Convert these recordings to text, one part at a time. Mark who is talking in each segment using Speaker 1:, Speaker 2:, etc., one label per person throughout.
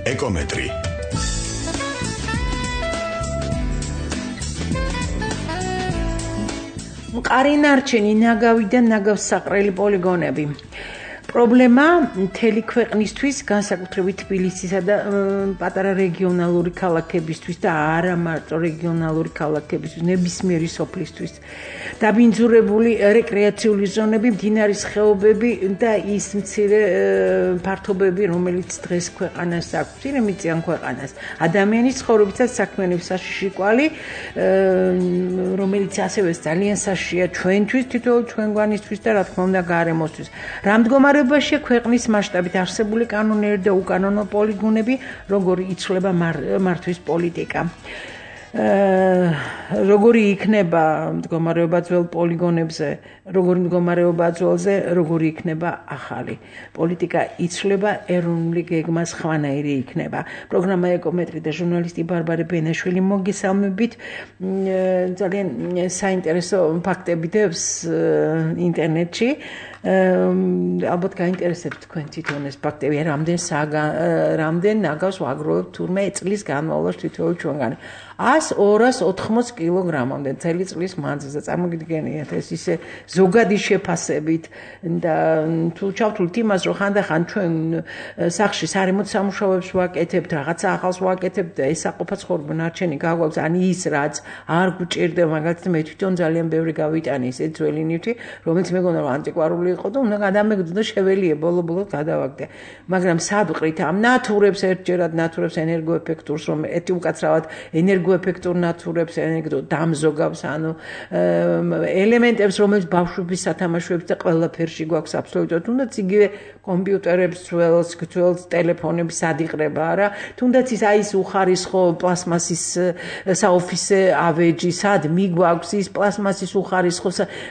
Speaker 1: ეკომეტრი.
Speaker 2: მყარი ნარჩენი, ნაგავი და ნაგავსაყრელი პოლიგონები. პრობლემა მთელი ქვეყნისთვის, განსაკუთრებით თბილისისა და პატარა რეგიონალური ქალაქებისთვის და არა მარტო რეგიონალური ქალაქებისთვის, ნებისმიერი სოფლისთვის. დაბინძურებული რეკრეაციული ზონები, მდინარის ხეობები და ის მცირე ფართობები, რომელიც დღეს ქვეყანას აქვს, მცირე მიწიან ქვეყანას. ადამიანის ცხოვრებისას საქმიანობის საშიში კვალი, რომელიც ასევე ძალიან საშიშია ჩვენთვის, თითოეულ ჩვენგვანისთვის და რა თქმა უნდა გარემოსთვის. რამდგომარეობაშია ქვეყნის მასშტაბით არსებული კანონიერი და უკანონო პოლიგონები, როგორ იცვლება მართვის პოლიტიკა. როგორი იქნება მდგომარეობა ძველ პოლიგონებზე, როგორი მდგომარეობა ძველზე, როგორი იქნება ახალი. პოლიტიკა იცვლება, ეროვნული გეგმა სხვანაირი იქნება. პროგრამა ეკომეტრი და ჟურნალისტი ბარბარე ბენაშვილი მოგესალმებით. ძალიან საინტერესო ფაქტები დევს ინტერნეტში. ალბათ გაინტერესებთ თქვენ თვითონ ეს ფაქტები, რამდენ ნაგავს ვაგროვებთ თურმე წლის განმავლობაში თითოეულ ჩვენგანი. 100-280 კილოგრამამდე წელი წლის მანძილზე. წარმოგიდგენიათ ეს ისე ზოგადი შეფასებით და თუ ჩავთვლით იმას, რომ ხანდახან ჩვენ სახლში სარემონტ სამუშაოებს ვაკეთებთ, რაღაცა ახალს ვაკეთებთ და ეს საყოფა ცხოვრება ნარჩენი გაგვაქვს, ან ის რაც არ გვჭირდება, მაგალითად მე თვითონ ძალიან ბევრი გავიტანი ესე ძველი ნივთი, რომელიც მეგონა რომ ანტიკვარული იყო და უნდა გადამეგდო შეველია ბოლო-ბოლო გადავაგდე. მაგრამ სად ვყრით ამ ნატურებს ერთჯერად ნატურებს ენერგოეფექტურს, რომ ეთი უკაცრავად ენერგოეფექტურ ნატურებს ენერგო დამზოგავს, ანუ ელემენტებს, რომელიც ბავშვების სათამაშოებს და ყველაფერში გვაქვს აბსოლუტურად, თუნდაც იგივე კომპიუტერებს, ძველ ტელეფონებს ადიყრება, არა? თუნდაც ის აი ეს უხარისხო პლასმასის საოფისე ავეჯი, სად მიგვაქვს ის პლასმასის უხარისხო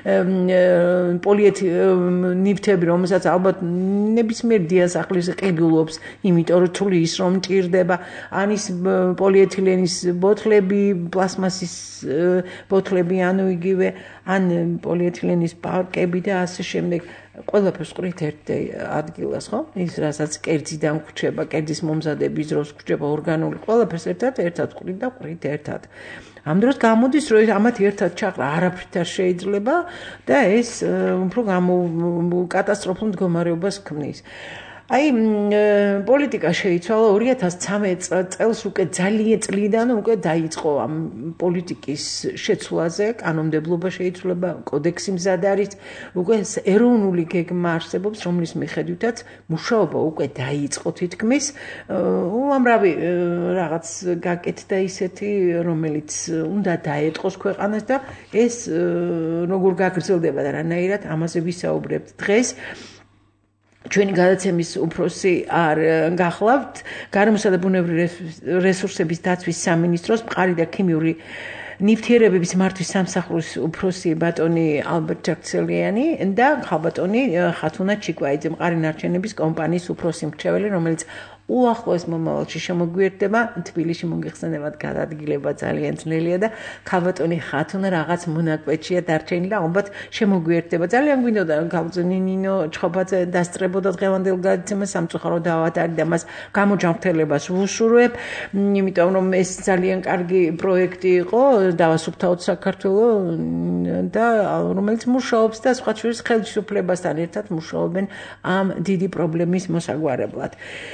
Speaker 2: ნივთები, რომელსაც ალბათ ნებისმიერ დიასახლის ყიდულობს, იმიტომ რომ თვლი ის რომ მჭირდება, ან ის პოლიეთილენის ბოთლები, პლასმასის ბოთლები, ანუ იგივე, ან პოლიეთილენის პარკები და ასე შემდეგ. ყველაფერს ყრით ერთ ადგილას, ხო? ის რასაც კერძიდან გვჭება, კერძის მომზადების დროს გვჭება ორგანული, ყველაფერს ერთად ყრით და ყრით ერთად. ამ დროს გამოდის, რომ ამათ ერთად ჩაყრა არაფრით არ შეიძლება და ეს უფრო კატასტროფულ მდგომარეობას ქმნის. აი პოლიტიკა შეიცვალა 2013 წელს უკვე ძალიან წლიდან უკვე დაიწყო ამ პოლიტიკის შეცვლაზე, კანონმდებლობა შეიცვლება, კოდექსი მზად არის, უკვე ეროვნული გეგმა არსებობს, რომლის მიხედვითაც მუშაობა უკვე დაიწყო თითქმის, უამრავი რაღაც გაკეთდა ისეთი, რომელიც უნდა დაეტყოს ქვეყანას და ეს როგორ გაგრძელდება და რანაირად ამაზე ვისაუბრებთ დღეს. ჩვენი გადაცემის უფროსი არ გახლავთ, გარემოსა და ბუნებრივი რესურსების დაცვის სამინისტროს მყარი და ქიმიური ნივთიერებების მართვის სამსახურის უფროსი ბატონი ალბერტ ჯაქცელიანი და ხალბატონი ხათუნა ჩიკვაიძე, მყარი ნარჩენების კომპანიის უფროსი მრჩეველი, რომელიც უახლოეს მომავალში შემოგვიერთდება, თბილისში მოგეხსენებათ გადადგილება ძალიან ძნელია და ხალბატონი ხათუნა რაღაც მონაკვეთშია დარჩენილი და ალბათ შემოგვიერთდება. ძალიან გვინდოდა გავწნინინო ჩხობაძე დასწრებოდა დღევანდელ გადაცემას, სამწუხარო დავატარი და მას გამოჯანმრთელებას ვუსურვებ, იმიტომ რომ ეს ძალიან კარგი პროექტი იყო დავასუფთავოთ საქართველოს და რომელიც მუშაობს და სხვა შორის ხელისუფლებასთან ერთად მუშაობენ ამ დიდი პრობლემის მოსაგვარებლად.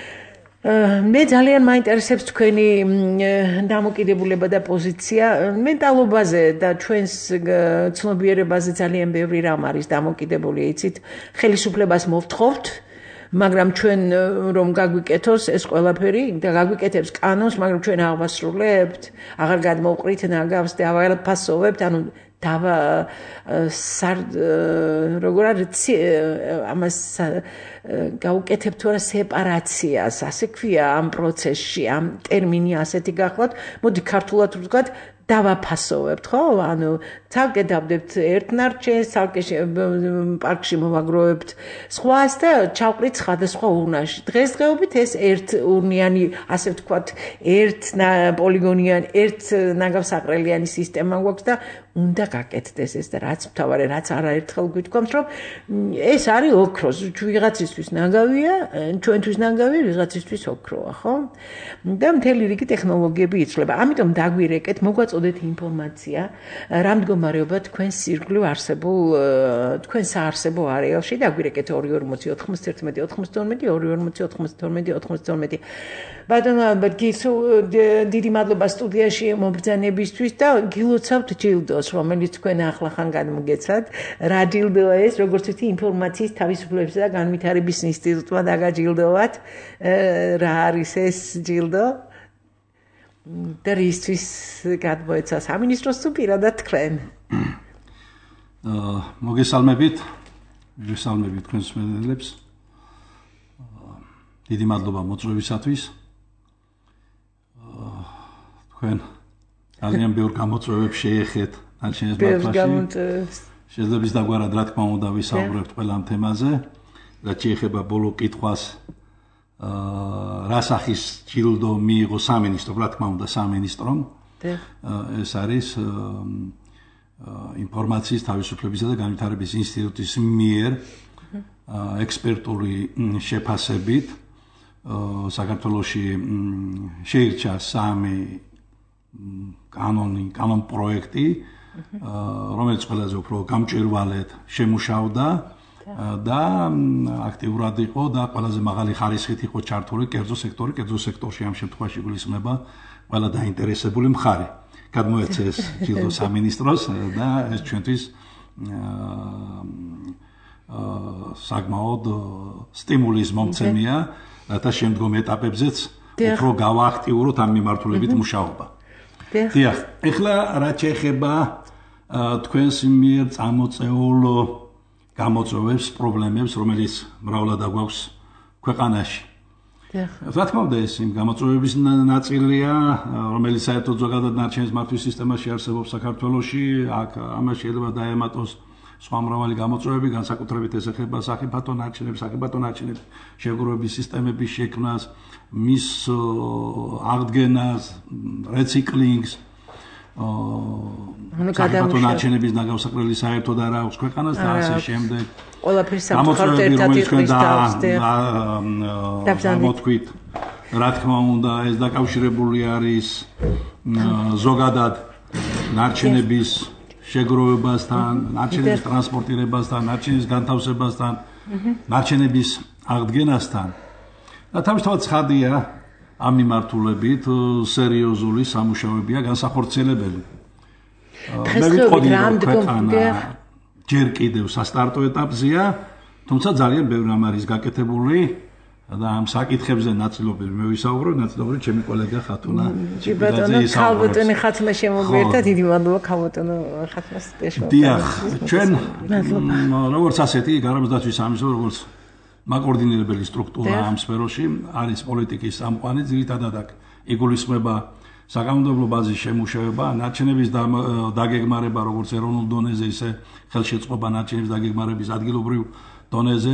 Speaker 2: მე ძალიან მაინტერესებს თქვენი დამოკიდებულება და პოზიცია მენტალობაზე და ჩვენს ცნობიერებაზე ძალიან ბევრი რამ არის დამოკიდებული, იცით, ხელისუფლებას მოვთხოვთ, მაგრამ ჩვენ რომ გაგვიკეთოს ეს ყველაფერი და გაგვიკეთებს კანონს, მაგრამ ჩვენ აღვასრულებთ, აღარ გადმოვყრით ნაგავს და ავაფასოვებთ, ანუ როგორ არის ამას გაუკეთებთ თუ არა სეპარაციას, ასე ქვია ამ პროცესში, ამ ტერმინი ასეთი გახლავთ, მოდი ქართულად ვთქვათ, დავაფასოვებთ, ხო? ანუ ცალკე დავდებთ ერთ ნარჩენს, ცალკე პარკში მოვაგროვებთ სხვას და ჩავყრით სხვადასხვა ურნაში. დღესდღეობით ეს ერთ ურნიანი, ასე ვთქვათ, ერთ პოლიგონიანი, ერთ ნაგავსაყრელიანი სისტემა გვაქვს და უნდა გაკეთდეს ეს და რაც მთავარი, რაც არაერთხელ გვითქვამს, რომ ეს არის ოქროს, ვიღაცისთვის ნაგავია, ჩვენთვის ნაგავია, ვიღაცისთვის ოქროა, ხო? და მთელი რიგი ტექნოლოგიები იცვლება. ამიტომ დაგვირეკეთ, მოგვაწოდეთ ინფორმაცია, რა მდგომარეობა თქვენს ირგვლივ არსებულ თქვენ საარსებო არეალში დაგვირეკეთ 240 91 92 240 92 92. ბატონო ალბათ გისო დიდი მადლობა სტუდიაში მომბრძანებისთვის და გილოცავთ ჯილდოს, რომელიც თქვენ ახლახან გადმოგეცათ. რა ჯილდოა ეს, როგორც ვთქვი, ინფორმაციის თავისუფლებისა და განვითარების ინსტიტუტმა დაგაჯილდოვათ. რა არის ეს ჯილდო? და რისთვის გადმოეცა სამინისტროს თუ პირადად თქვენ?
Speaker 1: მოგესალმებით თქვენს მსმენელებს. დიდი მადლობა მოწვევისათვის. თქვენ ძალიან ბევრ გამოწვევებს შეეხეთ ნაჩვენებს მართვაში. შეიძლება ის დაგვარად რა თქმა უნდა ვისაუბრებთ ყველა ამ თემაზე, რაც შეეხება ბოლო კითხვას. რა სახის ჯილდო მიიღო სამინისტრომ, რა თქმა უნდა სამინისტრომ. ეს არის ინფორმაციის თავისუფლებისა და განვითარების ინსტიტუტის მიერ ექსპერტული შეფასებით საქართველოში შეირჩა 3 კანონ პროექტი, რომელიც ყველაზე უფრო გამჭვირვალედ შემუშავდა და აქტიურად იყო და ყველაზე მაღალი ხარისხით იყო ჩართული კერძო სექტორში ამ შემთხვევაში გულისხმება ყველა დაინტერესებული მხარე. გადმოეცა ეს ჯილდო სამინისტროს და ეს ჩვენთვის საკმაოდ სტიმულის მომცემია, რათა შემდგომ ეტაპებზეც უფრო გავააქტიუროთ ამ მიმართულებით მუშაობა. დიახ, ეხლა რაც შეეხება თქვენს მიერ წამოწეულ გამოწვევებს, პრობლემებს, რომელიც მრავლად აგვაქვს ქვეყანაში. რა თქმა უნდა, ეს იმ გამოწვევების ნაწილია, რომელიც საერთოდ ზოგადად ნარჩენის მართვის სისტემაში არსებობს საქართველოში, აქ ამას შეიძლება დაემატოს სხვა მრავალი გამოწვევები, განსაკუთრებით ეს ეხება სახიფათო ნარჩენებს, შეგროვების სისტემების შექმნას, მის აღდგენას, რეციკლინგს, სახიფათო ნარჩენების ნაგავსაყრელი საერთოდ არ აქვს ქვეყანას და ასე შემდეგ.
Speaker 2: ყველაფერს სამწუხაროდ ერთად იყრის თავს და
Speaker 1: მოთქვით, რა თქმა უნდა, ეს დაკავშირებული არის ზოგადად ნარჩენების შეგროვებასთან, ნარჩენების ტრანსპორტირებასთან, ნარჩენის განთავსებასთან, ნარჩენების აღდგენასთან. და თავისთავად ცხადია, ამ მიმართულებით სერიოზული სამუშაოებია განსახორციელებელი. მე ვიტყოდი, რომ ქვეყანა ჯერ კიდევ სასტარტო ეტაპზეა, თუმცა ძალიან ბევრი რამ არის გაკეთებული და ამ საკითხებზე ნაწილობრივ მე ვისაუბრებ, ნაწილობრივ ჩემი კოლეგა ხათუნა
Speaker 2: ჩიბატონო ხალბატონი ხათმა შემოგვერთა, დიდი მადლობა ხალბატონო ხათმას სპეციალურად.
Speaker 1: დიახ, ჩვენ როგორც ასეთი გარემოსდაცვის სამინისტრო, როგორც მაკოორდინირებელი სტრუქტურა ამ სფეროში არის პოლიტიკის სამყარო, ძირითადად აქ იგულისხმება საკანონმდებლო ბაზის შემუშავება, ნარჩენების დაგეგმარება როგორც ეროვნულ დონეზე, ისე ხელშეწყობა ნარჩენების დაგეგმარების ადგილობრივ დონეზე,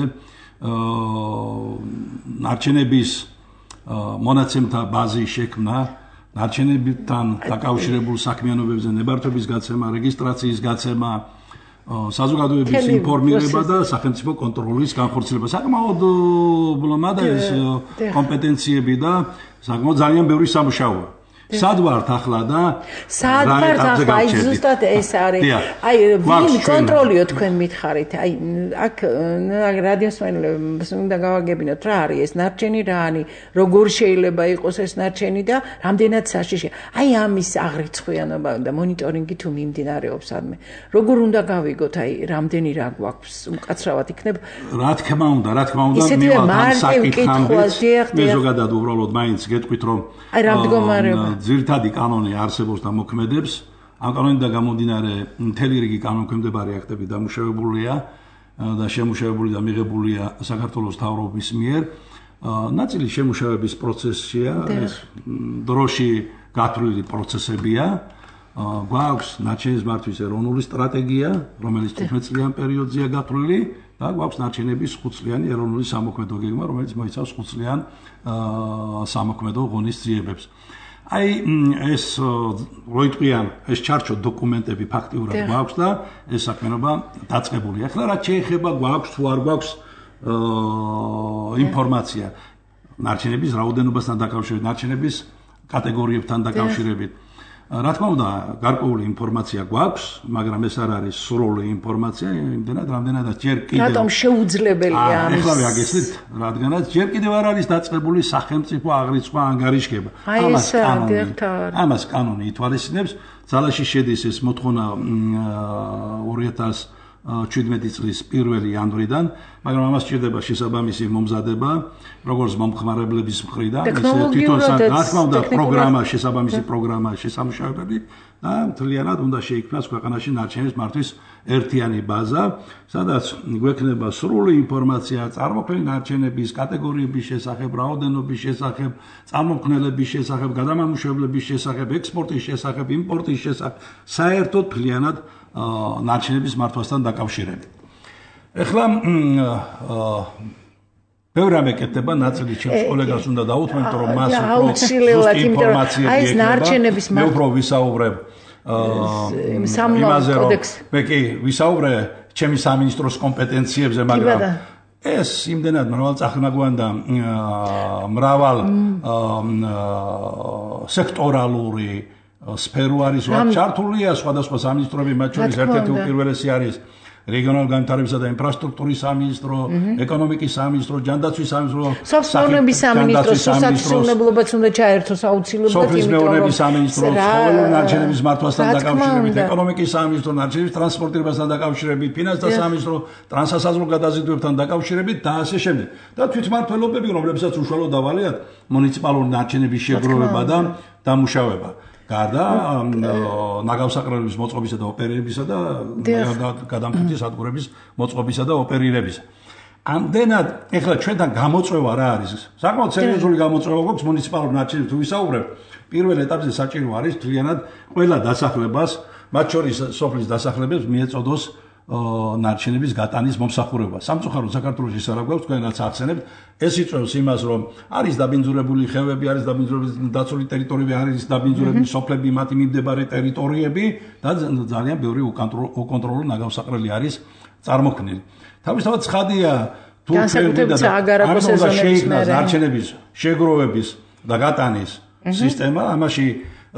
Speaker 1: ნარჩენების მონაცემთა ბაზის შექმნა, ნარჩენებთან დაკავშირებულ საქმიანობებზე ნებართვების გაცემა, რეგისტრაციის გაცემა, საზოგადოების ინფორმირება და სახელმწიფო კონტროლის განხორციელება. საკმაოდ ბლომადა ეს კომპეტენციები და საკმაოდ ძალიან ბევრი სამუშაოა. სად ვართ ახლა და
Speaker 2: სად ვართ ახლა, აი ზუსტად ეს არის. აი ვინ კონტროლიო თქვენ მითხარით, აი აქ რადიოსმენელებს უნდა გავაგებინოთ რა არის ეს ნარჩენი, რა არის, როგორ შეიძლება იყოს ეს ნარჩენი და რამდენად საშიშია. აი ამის აღრიცხვიანობა და მონიტორინგი თუ მიმდინარეობს ადმე. როგორ უნდა გავიგოთ, აი რამდენი რა გვაქვს, უკაცრავად იქნებ.
Speaker 1: რა თქმა უნდა, მივალთ ამ საკითხამდე. მე ზოგადად უბრალოდ მაინც გეტყვით, რომ
Speaker 2: აი რა მდგომარეობა
Speaker 1: ძირითადი კანონი არსებობს და მოქმედებს. ამ კანონიდან გამომდინარე მთელი რიგი კანონქვემდებარე აქტები დამუშავებულია და შემუშავებული და მიღებულია საქართველოს მთავრობის მიერ. ნაწილი შემუშავების პროცესია, ეს დროში გათვლილი პროცესებია. გვაქვს ნარჩენის მართვის ეროვნული სტრატეგია, რომელიც 15 წლიან პერიოდზეა გათვლილი და გვაქვს ნარჩენების 5 წლიანი ეროვნული სამოქმედო გეგმა, რომელიც მოიცავს 5 წლიან სამოქმედო ღონისძიებებს. აი ეს როიტყვიან ეს ჩარჩო დოკუმენტები ფაქტიურად გვაქვს და ეს საქმიანობა დაწყებულია. ახლა რაც შეეხება გვაქვს თუ არ გვაქვს ინფორმაცია ნარჩენების რაოდენობასთან დაკავშირებით, ნარჩენების კატეგორიებთან დაკავშირებით. რა თქმა უნდა, გარკვეული ინფორმაცია გვაქვს, მაგრამ ეს არ არის სრული ინფორმაცია, იმდენად რამდენადაც ჯერ კიდევ
Speaker 2: რატომ შეუძლებელია ამის?
Speaker 1: ეხლა ვიაგესლით, რადგანაც ჯერ კიდევ არ არის დაწყებული სახელმწიფო აღრიცხვა ანგარიშგება. ამას კანონი ითვალისწინებს. ძალაში შედის ეს მოთხოვნა 2017 წლის 1 იანვრიდან, მაგრამ ამას სჭირდება შესაბამისი მომზადება, როგორც მომხმარებლების მხრიდან, ისე თვითონ რა თქმა უნდა პროგრამა, შესაბამისი პროგრამა შესამუშავებელი და მთლიანად უნდა შეიქმნას ქვეყანაში ნარჩენების მართვის ერთიანი ბაზა, სადაც გვექნება სრული ინფორმაცია წარმოქმნილი ნარჩენების კატეგორიების შესახებ, რაოდენობის შესახებ, წარმოქმნელების შესახებ, გადამამუშავებლების შესახებ, ექსპორტის შესახებ, იმპორტის შესახებ, საერთოდ მთლიანად ნარჩენების მართვასთან დაკავშირებით. ეხლა ბევრი რამე კეთდება, ნაწილი ჩემს კოლეგას უნდა დაუთმო, იმიტომ რომ მას
Speaker 2: აუცილებლად, იმიტომ რომ აი ეს ნარჩენების
Speaker 1: მე უფრო ვისაუბრებ იმაზე, რომ მე კი ვისაუბრე ჩემი სამინისტროს კომპეტენციებზე, მაგრამ ეს იმდენად მრავალწახნაგოვანი და მრავალ სექტორალური სფერო არის ვარ ჩართულია სხვადასხვა სამინისტროები, მათ შორის ერთ-ერთი უპირველესი არის რეგიონალური განვითარებისა და ინფრასტრუქტურის სამინისტრო, ეკონომიკის სამინისტრო, ჯანდაცვის სამინისტრო,
Speaker 2: სოფლის სამინისტრო, საცხოვრებლობაც უნდა ჩაერთოს აუცილებლად,
Speaker 1: სოფლის მეურნეობის სამინისტრო, ცხოველური ნარჩენების მართვასთან დაკავშირებით, ეკონომიკის სამინისტრო, ნარჩენების ტრანსპორტირებასთან დაკავშირებით, ფინანსთა სამინისტრო, ტრანსსაზღვრო გადაზიდვებთან დაკავშირებით და ასე შემდეგ. და თვითმმართველობები, რომლებსაც უშუალოდ დავალიათ მუნიციპალური ნარჩენების შეგროვება და დამუშავება. გარდა ნაგავსაყრელების მოწყობისა და ოპერირებისა და გადამფრთის სადგურების მოწყობისა და ოპერირებისა. ამდენად, ეხლა ჩვენთან გამოწვევა რა არის? საკმაოდ სერიოზული გამოწვევა გვაქვს მუნიციპალურ ნარჩენებს თუ ვისაუბრებ. პირველ ეტაპზე საჭირო არის მთლიანად ყველა დასახლებას, მათ შორის სოფლის დასახლებებს მიეწოდოს ნარჩენების გატანის მომსახურება. სამწუხაროდ საქართველოში ეს არ გვაქვს, თქვენ რაც ახსენებთ, ეს იწვევს იმას, რომ არის დაბინძურებული ხევები, არის დაბინძურებული დაცული ტერიტორიები, არის დაბინძურებული სოფლები, მათი მიმდებარე ტერიტორიები და ძალიან ბევრი უკონტროლო ნაგავსაყრელი არის წარმოქმნილი. თავისთავად ცხადია, თუ შეიქმნას ნარჩენების შეგროვების და გატანის სისტემა, ამაში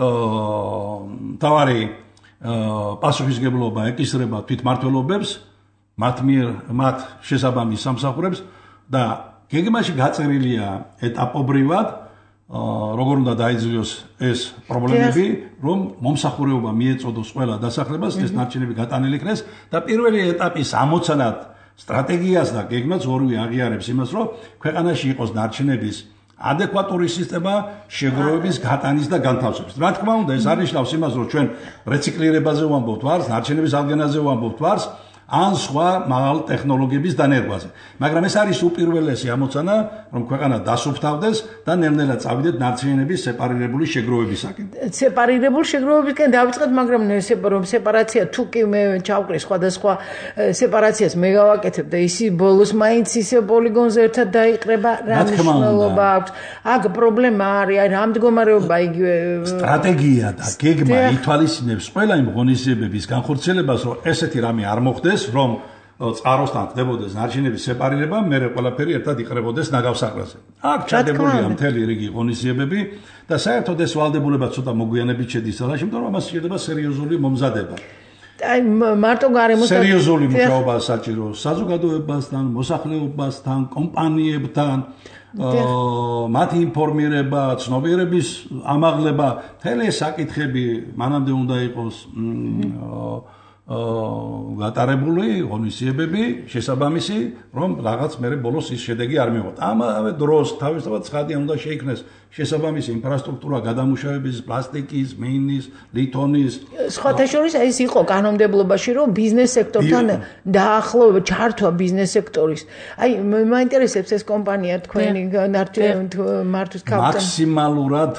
Speaker 1: თავარი პასუხისგებლობა ეკისრება თვითმმართველობებს, მათ შესაბამის სამსახურებს და გეგმაში გაწერილია ეტაპობრივად, როგორ უნდა დაიძლიოს ეს პრობლემები, რომ მომსახურება მიეწოდოს ყველა დასახლებას, ეს ნარჩენები გატანილი იქნეს და პირველი ეტაპის ამოცანად სტრატეგიას და გეგმას ორივე აღიარებს იმას, რომ ქვეყანაში იყოს ნარჩენების ადეკვატური სისტემა შეგროვების გატანის და განთავსების. რა თქმა უნდა, ეს არნიშნავს იმას, რომ ჩვენ რეციკლირებაზე ვამბობთ ვარს, ნარჩენების აღგენაზე ვამბობთ ვარს, ან სხვა მაღალ ტექნოლოგიების დანერგვაზე. მაგრამ ეს არის უპირველესი ამოცანა, რომ ქვეყანა დასუფთავდეს და ნელ-ნელა წავიდეთ ნარჩენების სეპარირებული შეგროვებისაკენ.
Speaker 2: სეპარირებული შეგროვებისკენ დავიწყეთ, მაგრამ სეპარაცია თუ კი მე ჩავყრი სხვადასხვა სეპარაციას მე გავაკეთებ და ისი ბოლოს მაინც ისე პოლიგონზე ერთად დაიყრება, რა მნიშვნელობა აქვს? აქ პრობლემა არის, აი რა მდგომარეობა იგივე
Speaker 1: სტრატეგია და გეგმა ითვალისწინებს ყველა იმ ღონისძიებების განხორციელებას, რომ ესეთი რამე არ მოხდეს, რომ წყაროსთან ხდებოდეს ნარჩენების სეპარირება, მერე ყველაფერი ერთად იყრებოდეს ნაგავსაყრელზე. აქ ჩადებულია მთელი რიგი ღონისძიებები და საერთოდ ეს ვალდებულება ცოტა მოგვიანებით შედის ძალაში, იმიტომ რომ ამას შეიძლება სერიოზული მომზადება.
Speaker 2: აი მარტო გარემოს
Speaker 1: სერიოზული მუშაობა საჭირო საზოგადოებასთან, მოსახლეობასთან, კომპანიებთან, მათი ინფორმირება, ცნობიერების ამაღლება, მთელი ეს საკითხები მანამდე უნდა იყოს გატარებული ღონისძიებები შესაბამისი, რომ რაღაც მერე ბოლოს ის შედეგი არ მივიღოთ. ამავე დროს თავისთავად ცხადია უნდა შეიქმნეს შესაბამისი ინფრასტრუქტურა გადამუშავების, პლასტიკის, მინის, ლითონის.
Speaker 2: სხვათა შორის ეს იყო კანონმდებლობაში, რომ ბიზნეს სექტორთან დაახლოება ჩართვა ბიზნეს სექტორის. აი მაინტერესებს ეს კომპანია თქვენი მართვის ქალთან
Speaker 1: მაქსიმალურად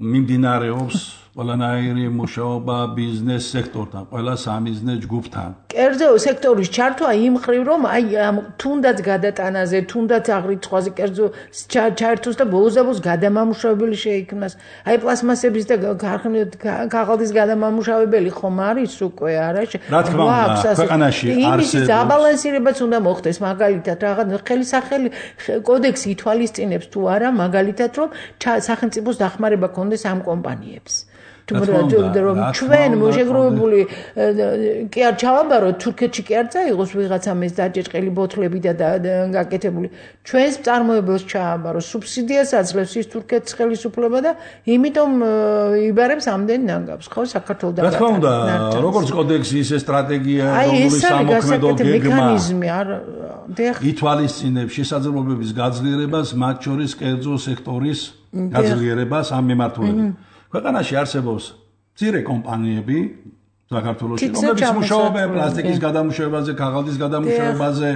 Speaker 1: მიმდინარეობს ყველანაირი მუშაობა ბიზნეს სექტორთან, ყველა სამიზნე ჯგუფთან.
Speaker 2: კერძო სექტორის ჩართვა იმ ხრივ რომ აი თუნდაც გადატანაზე, თუნდაც აღრიცხვაზე კერძო ჩართოს და ბოლოს გადამამუშავებელი შეიქმნას. აი პლასმასების და ქაღალდის გადამამუშავებელი ხომ არის უკვე არა?
Speaker 1: რა თქმა უნდა, ქვეყანაში
Speaker 2: არსებობს საბალანსირებაც უნდა მოხდეს მაგალითად რაღაც ხელისახელი კოდექსი ითვალისწინებს თუ არა მაგალითად რომ სახელმწიფოს დახმარება ქონდეს ამ კომპანიებს. რომ ჩვენ მოშეგროვებული კი არ ჩავაბაროთ თურქეთში კი არ წაიღოს ვიღაცა მეს დაჭეჭყელი ბოთლები და გაკეთებული ჩვენს წარმოებელს ჩააბაროს სუბსიდიას აძლევს ის თურქეთის ხელისუფლება და იმიტომ იბარებს ამდენ ნანგავს ხო საქართველოს
Speaker 1: რა თქმა უნდა როგორც კოდექსი ისე სტრატეგია რომლის სამოქმედო
Speaker 2: მექანიზმი არ
Speaker 1: ითვალისწინებს შესაძლებლობების გაძლიერებას მათ შორის კერძო სექტორის გაძლიერებას ამ მიმართულებით ქვეყანაში არსებობს მცირე კომპანიები საქართველოში, რომლებიც მუშაობენ პლასტიკის გადამუშავებაზე, ქაღალდის გადამუშავებაზე,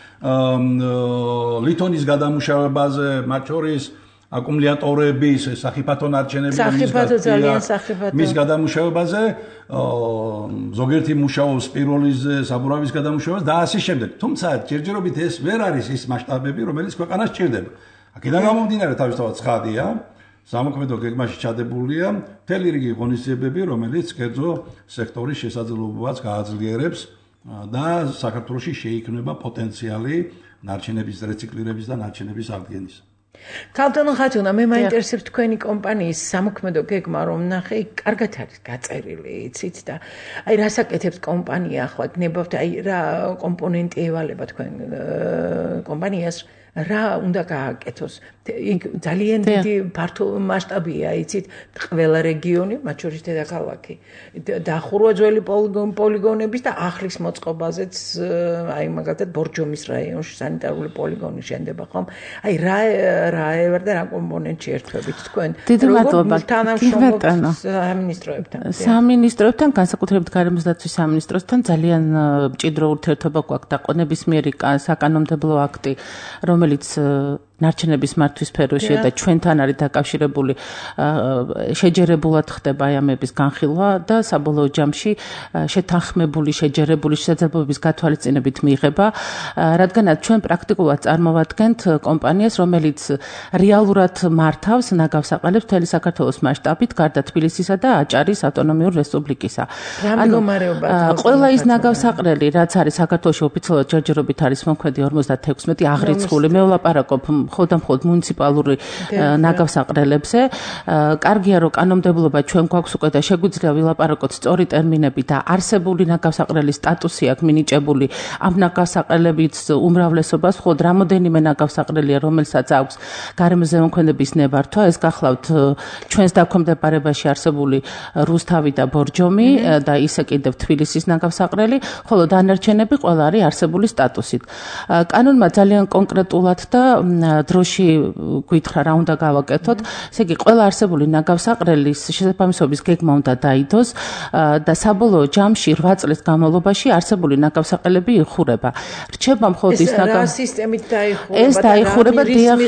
Speaker 1: ლითონის გადამუშავებაზე, მათ შორის აკუმულატორების, საფათო ნარჩენები მის გადამუშავებაზე, ზოგიერთი მუშაობს პიროლიზე, საბურავის გადამუშავებაზე და ასე შემდეგ. თუმცა ჯერჯერობით ეს ვერ არის ის მასშტაბები, რომელიც ქვეყანას სჭირდება. აქედან გამომდინარე თავისთავად ცხადია სამოქმედო გეგმაში ჩადებულია მთელი რიგი ღონისძიებები, რომელიც კერძო სექტორის შესაძლებლობებს გააძლიერებს და საქართველოში შეიქმნება პოტენციალი ნარჩენების რეციკლირების და ნარჩენების აღდგენის.
Speaker 2: ქალბატონო ხათუნა, მე მაინტერესებს თქვენი კომპანიის სამოქმედო გეგმა, რომ ნახე, კარგად არის გაწერილი, იცით და აი რასაკეთებს კომპანია ახლა გნებავთ, აი რა კომპონენტი ევალება თქვენ კომპანიას რა უნდა გააკეთოს ძალიან დიდი ფართო მასშტაბია იცით ყველა რეგიონი მათ შორის დედაქალაქი დახურვა ძველი პოლიგონების და ახლის მოწყობაზეც აი მაგალითად ბორჯომის რაიონში სანიტარული პოლიგონი შენდება ხომ აი რა ევარ და რა კომპონენტი ერთვებით თქვენ
Speaker 3: როგორ
Speaker 2: თანამშრომლობთ
Speaker 3: სამინისტროებთან განსაკუთრებით გარემოს დაცვის სამინისტროსთან ძალიან მჭიდრო ურთიერთობა გვაქვს და ყონებისმიერი საკანონმდებლო აქტი რომელიც ნარჩენების მართვის სფეროშია და ჩვენთან არის დაკავშირებული შეჯერებულად ხდება ამების განხილვა და საბოლოო ჯამში შეთანხმებული შეჯერებული შესაძლებლობების გათვალისწინებით მიიღება რადგანაც ჩვენ პრაქტიკულად წარმოვადგენთ კომპანიას რომელიც რეალურად მართავს ნაგავსაყრელებს მთელი საქართველოს მასშტაბით გარდა თბილისისა და აჭარის ავტონომიურ რესპუბლიკისა
Speaker 2: ანუ
Speaker 3: ყველა ის ნაგავსაყრელი რაც არის საქართველოში ოფიციალურად ჯერჯერობით არის მომქმედი 56 აღრიცხული მე ვლაპარაკობ მხოლოდ მუნიციპალური ნაგავსაყრელებზე. კარგია რომ კანონმდებლობა ჩვენ გვაქვს უკვე და შეგვიძლია ვილაპარაკოთ სწორი ტერმინები და არსებული ნაგავსაყრელის სტატუსი აქვს მინიჭებული ამ ნაგავსაყრელების უმრავლესობას, მხოლოდ რამოდენიმე ნაგავსაყრელია, რომელსაც აქვს გარემოს ზემოქმედების ნებართვა, ეს გახლავთ ჩვენს დაქვემდებარებაში არსებული რუსთავი და ბორჯომი და ისე კიდევ თბილისის ნაგავსაყრელი, ხოლო დანარჩენები ყველა არის არსებული სტატუსით. კანონმა ძალიან კონკრეტულად და დროში გითხრა რა უნდა გავაკეთოთ. ესე იგი ყველა არსებული ნაგავსაყრელის შესაბამისობის გეგმა უნდა დაიდოს და sabolo ჯამში 8 წლის განმავლობაში არსებული ნაგავსაყრელები იხურება. რჩება მხოლოდ ის
Speaker 2: რა სისტემით დაიხურება?
Speaker 3: ეს დაიხურება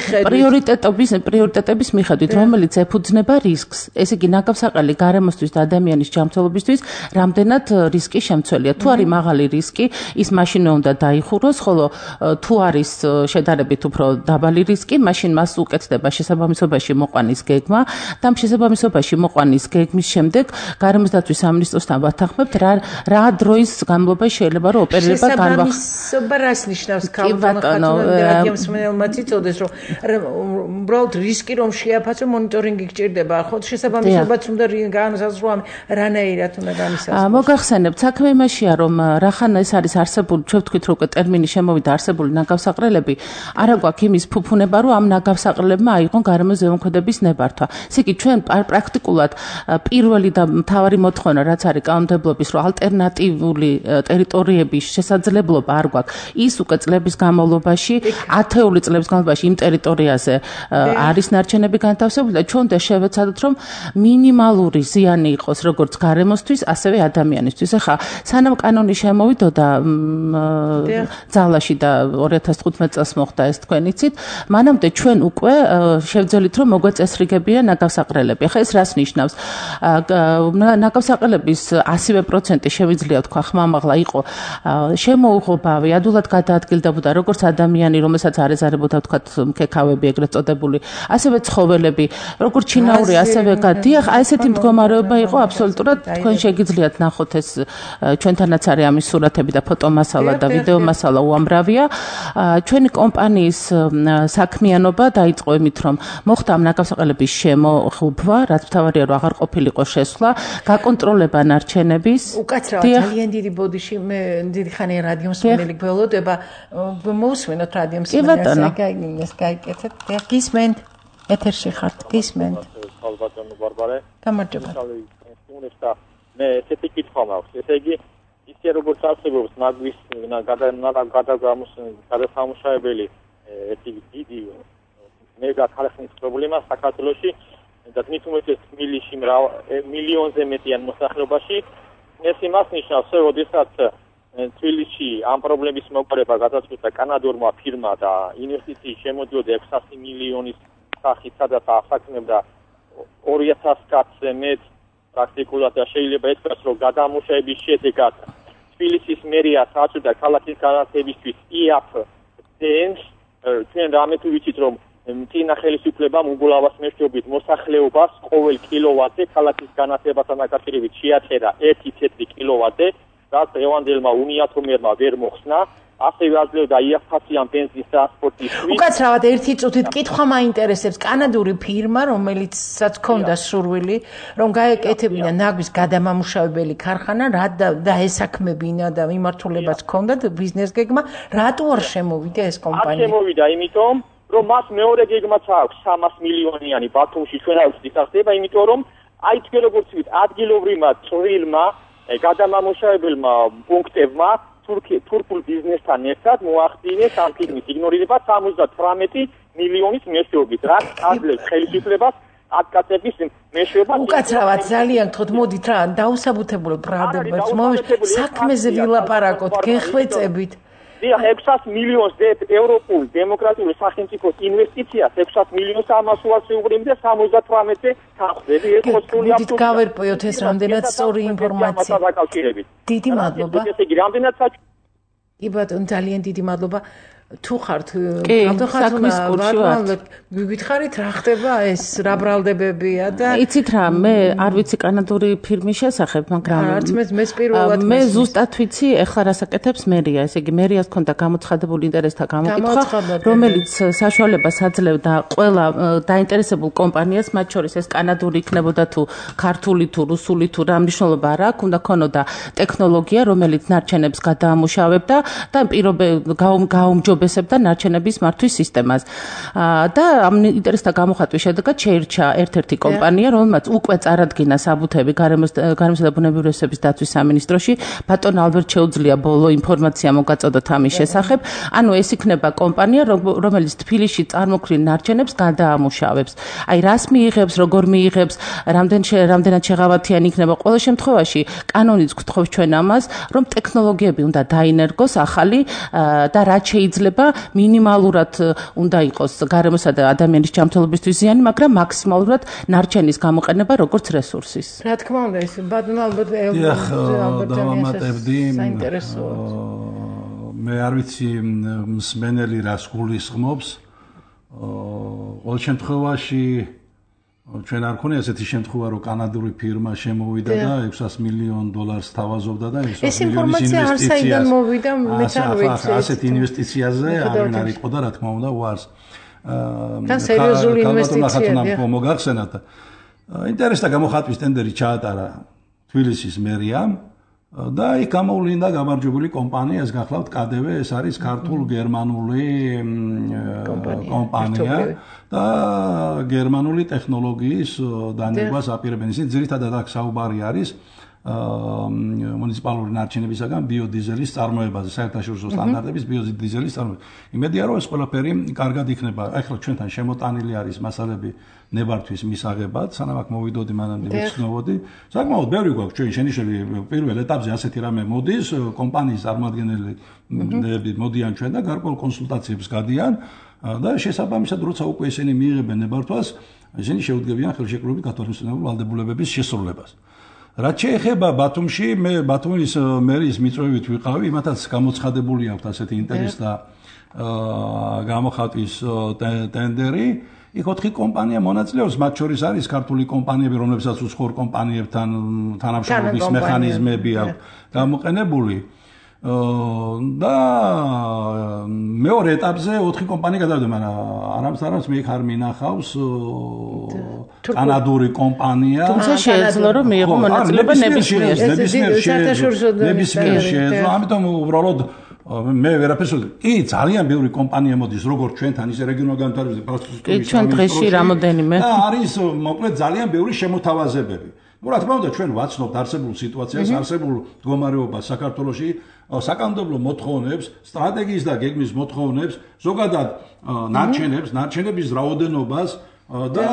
Speaker 3: პრიორიტეტების მიხედვით, რომელიც ეფუძნება რისკს. ესე იგი ნაგავსაყრელი გარემოსთვის და ადამიანის ჯანმრთელობისთვის რამდენად რისკი შემცველია. თუ არის მაღალი რისკი, ის მაშინვე უნდა დაიხუროს, ხოლო თუ არის შედარებით უფრო დაბალი რისკი, მაშინ მას უკეთდება შესაბამისობაში მოყვანის გეგმა და შესაბამისობაში მოყვანის გეგმის შემდეგ გარემოს დაცვის სამინისტროსთან ვათანხმებთ რა დროის განმავლობაში შეიძლება რომ ოპერირება განვახ.
Speaker 2: შესაბამისობა რას ნიშნავს ქალბატონო რადიომსმენელმა წიწოდეს რომ უბრალოდ რისკი რომ შეაფასო მონიტორინგი გჭირდება ხო შესაბამისობაც უნდა განსაზღვრო რანაირად უნდა განისაზღვროს.
Speaker 3: მოგახსენებთ საქმე იმაშია რომ რახან ეს არის არსებული ჩვენ ვთქვით რომ ტერმინი შემოვიდა არსებული ნაგავსაყრელები არა გვაქვს იმის ფუფუნება რომ ამ ნაგავსაყრელებმა აიღონ გარემოს ზემოქმედების ნებართვა. ესე იგი ჩვენ პრაქტიკულად პირველი და მთავარი მოთხოვნა რაც არის კანონმდებლობის რომ ალტერნატიული ტერიტორიების შესაძლებლობა არ გვაქვს. ის უკვე წლების განმავლობაში, ათეული წლების განმავლობაში იმ ტერიტორიაზე არის ნარჩენები განთავსებული და ჩვენ უნდა შევეცადოთ რომ მინიმალური ზიანი იყოს როგორც გარემოსთვის, ასევე ადამიანისთვის. ახლა სანამ კანონი შემოვიდოდა ძალაში და 2015 წელს მოხდა ეს თქვენ იცით, მანამდე ჩვენ უკვე შევძელით რომ მოგვეწესრიგებია ნაგავსაყრელები. ახლა ეს რას ნიშნავს? ნაგავსაყრელების 100% შევიძლია თქვა ხმამაღლა იყო შემოუღობავი, ადვილად გადაადგილდებოდა როგორც ადამიანი, რომელსაც არ ეზარებოდა თქვა მქექავები ეგრეთ წოდებული, ასევე ცხოველები, როგორც ჩინაური, ასევე დიახ, აი ესეთი მდგომარეობა იყო აბსოლუტურად თქვენ შეგიძლიათ ნახოთ ეს ჩვენთანაც არის ამის სურათები და ფოტომასალა და ვიდეო მასალა უამრავია. ჩვენი კომპანიის საქმიანობა დაიწყო იმით, რომ მოხდა ამ ნაგავსაყრელების შემოღუბვა, რაც მთავარია რომ აღარ ყოფილიყო შესვლა, გაკონტროლება ნარჩენების.
Speaker 2: უკაცრავად ძალიან დიდი ბოდიში მე დიდი ხანია რადიოს მენელი გველოდება, მოусვენოთ რადიოს მენელს, გაიკეთეთ. გისმენთ, ეთერში ხართ, გისმენთ.
Speaker 4: ალბათო ბარბარე.
Speaker 2: გამარჯობა.
Speaker 4: მე ესეთი კითხვა მაქვს. ესე იგი ისე როგორც არსებობს ნაგვის გადასამუშავებელი ერთი დიდი მეგა ხალხის პრობლემა საქართველოში და მით უმეტეს მილიონზე მეტიან მოსახლეობაში ეს იმას ნიშნავს, რომ როდესაც თბილისში ამ პრობლემის მოყარება გადაწყვიტა კანადურმა ფირმა და ინვესტიციის შემოდიოდა 600 მილიონის სახით, სადაც ასაკნებდა 2000 კაცზე მეტ პრაქტიკულად და შეიძლება ითქვას, რომ გადამუშავების შედეგად თბილისის მერიას აწვდა ქალაქის განათლებისთვის IAP-ს ჩვენ რამე თუ ვიცით, რომ მტინა ხელისუფლებამ უგულავას მეშვეობით მოსახლეობას ყოველ კილოვატზე ქალაქის განათლებასთან დაკავშირებით შეაწერა 1 ცენტი კილოვატზე, რაც ევანდელმა უნიათომერმა ვერ მოხსნა. ასევე აძლევდა IAP-იან ბენზინს ტრანსპორტის.
Speaker 2: უკაცრავად ერთი წუთით კითხვა მაინტერესებს კანადური ფირმა, რომელიცაც ჰქონდა სურვილი, რომ გაეკეთებინა ნაგვის გადამამუშავებელი ქარხანა, და ესაქმებინა და მიმართულებაც ჰქონდათ ბიზნეს გეგმა, რატო არ შემოვიდა ეს კომპანია?
Speaker 4: არ შემოვიდა, იმიტომ რომ მას მეორე გეგმაც აქვს 300 მილიონიანი ბათუმში ჩვენ არ ვიცით ახდება, იმიტომ რომ აი თქვენ როგორც ვით ადგილობრივმა წვრილმა გადამამუშავებელმა პუნქტებმა თურქულ ბიზნესთან ერთად მოახდინეს ამ ფირმის იგნორირება 78 მილიონის მეშვეობით, რაც აძლევს ხელისუფლებას აკაცების მეშვეობას.
Speaker 2: უკაცრავად ძალიან გთხოვთ, მოდით რა დაუსაბუთებელ ბრალდებებს საქმეზე ვილაპარაკოთ, გეხვეწებით.
Speaker 4: დიახ, 600 მილიონს ევროპულ დემოკრატიული სახელმწიფოს ინვესტიციას 600 მილიონს ამას უარსებურიმ და 78-ზე თანხმდები ეს ხოსტული
Speaker 2: აბსოლუტურად. დიდ გავერკვიოთ ეს რამდენად სწორი ინფორმაცია. დიდი მადლობა.
Speaker 4: ესე იგი რამდენად
Speaker 2: კი ბატონო, ძალიან დიდი მადლობა. თუ ხართ
Speaker 3: საქმის კურსში ვართ.
Speaker 2: გიგითხარით რა ხდება ეს რა ბრალდებებია და
Speaker 3: იცით რა, მე არ ვიცი კანადური ფირმის შესახებ, მაგრამ
Speaker 2: არც მეც პირველად
Speaker 3: მე ზუსტად ვიცი, ეხლა რასაკეთებს მერია, ესე იგი მერიას ქონდა გამოცხადებული ინტერესთა გამოკითხვა, რომელიც საშუალებას აძლევდა ყველა დაინტერესებულ კომპანიას, მათ შორის ეს კანადური იქნებოდა თუ ქართული თუ რუსული თუ რა მნიშვნელობა არ აქვს, უნდა ქონოდა ტექნოლოგია, რომელიც ნარჩენებს გადაამუშავებდა და გაუმჯობესებდა ნარჩენების მართვის სისტემას. და ამ ინტერესთა გამოხატვის შედეგად შეირჩა ერთ-ერთი კომპანია, რომელმაც უკვე წარადგინა საბუთები გარემოსა და ბუნებრივი რესურსების დაცვის სამინისტროში. ბატონ ალბერტ შეუძლია ბოლო ინფორმაცია მოგაწოდოთ ამის შესახებ. ანუ ეს იქნება კომპანია, რომელიც თბილისში წარმოქმნილ ნარჩენებს გადაამუშავებს. აი რას მიიღებს, როგორ მიიღებს, რამდენად შეღავათიანი იქნება. ყოველ შემთხვევაში კანონიც გთხოვს ჩვენ ამას, რომ ტექნოლოგიები უნდა დაინერგოს ახალი და რაც შეიძლება მინიმალურად უნდა იყოს გარემოსა და ადამიანის ჯანმრთელობისთვის ზიანი, მაგრამ მაქსიმალურად ნარჩენის გამოყენება როგორც რესურსის.
Speaker 2: რა თქმა უნდა, ეს ბატონო ალბათ
Speaker 1: დავამატებდი.
Speaker 2: საინტერესოა.
Speaker 1: მე არ ვიცი მსმენელი რას გულისხმობს. ყოველ შემთხვევაში ჩვენ არ ქონია ესეთი შემთხვევა, რომ კანადური ფირმა შემოვიდა და 600 მილიონ დოლარს თავაზობდა და
Speaker 2: ეს ინფორმაცია არ საიდან მოვიდა, მეც არ ვიცი.
Speaker 1: ასეთ ინვესტიციაზე არ იყო და რა თქმა უნდა უარს.
Speaker 2: და სერიოზული ინვესტიციაა.
Speaker 1: მოგახსენათ. ინტერესთა გამოხატვის ტენდერი ჩაატარა თბილისის მერიამ და იქ გამოვლინდა გამარჯვებული კომპანია, ეს გახლავთ KDW, ეს არის ქართულ-გერმანული კომპანია და გერმანული ტექნოლოგიის დანერგვას აპირებენ. ისინი ძირითადად აქ საუბარი არის მუნიციპალური ნარჩენებისაგან ბიოდიზელის წარმოებაზე, საერთაშორისო სტანდარტების ბიოდიზელის წარმოებაზე. იმედია, რომ ეს ყველაფერი კარგად იქნება. ახლა ჩვენთან შემოტანილი არის მასალები ნებართვის მისაღებად, სანამ აქ მოვიდოდი, მანამდე ვიცნობოდი. საკმაოდ ბევრი გვაქვს ჩვენ შენიშნული პირველ ეტაპზე ასეთი რამე მოდის, კომპანიის წარმომადგენლები მოდიან ჩვენ და გარკვეულ კონსულტაციებს გადიან და შესაბამისად, როცა უკვე ისინი მიიღებენ ნებართვას, ისინი შეუდგებიან ხელშეკრულებით გათვალისწინებულ ვალდებულებების შესრულებას. რაც შეეხება ბათუმში, მე ბათუმის მერის მიწვევით ვიყავი, იმათაც გამოცხადებული აქვს ასეთი ინტერესი და გამოხატვის ტენდერი. იქ 4 კომპანია მონაწილეობს, მათ შორის არის ქართული კომპანიები, რომლებსაც უცხოურ კომპანიებთან თანამშრომლობის მექანიზმები აქვს გამოყენებული. და მეორე ეტაპზე 4 კომპანია გადავიდა, მაგრამ არამც მე ხარ მინახავს კანადური კომპანია.
Speaker 3: თუმცა შეეძლო რომ მიიღო მონაწილეობა ნებისმიერ
Speaker 1: შეეძლო, ამიტომ უბრალოდ მე ვერაფერს კი ძალიან ბევრი კომპანია მოდის როგორც ჩვენთან ისე რეგიონალურ განვითარების ინფრასტრუქტურის
Speaker 3: ჩვენ დღეში რამოდენიმე
Speaker 1: და არის მოკლედ ძალიან ბევრი შემოთავაზებები. ну რა თქმა უნდა ჩვენ ვაცნობთ არსებულ სიტუაციას, არსებულ მდგომარეობას საქართველოში, საკანონმდებლო მოთხოვნებს, სტრატეგიის და გეგმის მოთხოვნებს, ზოგადად ნარჩენების რაოდენობას და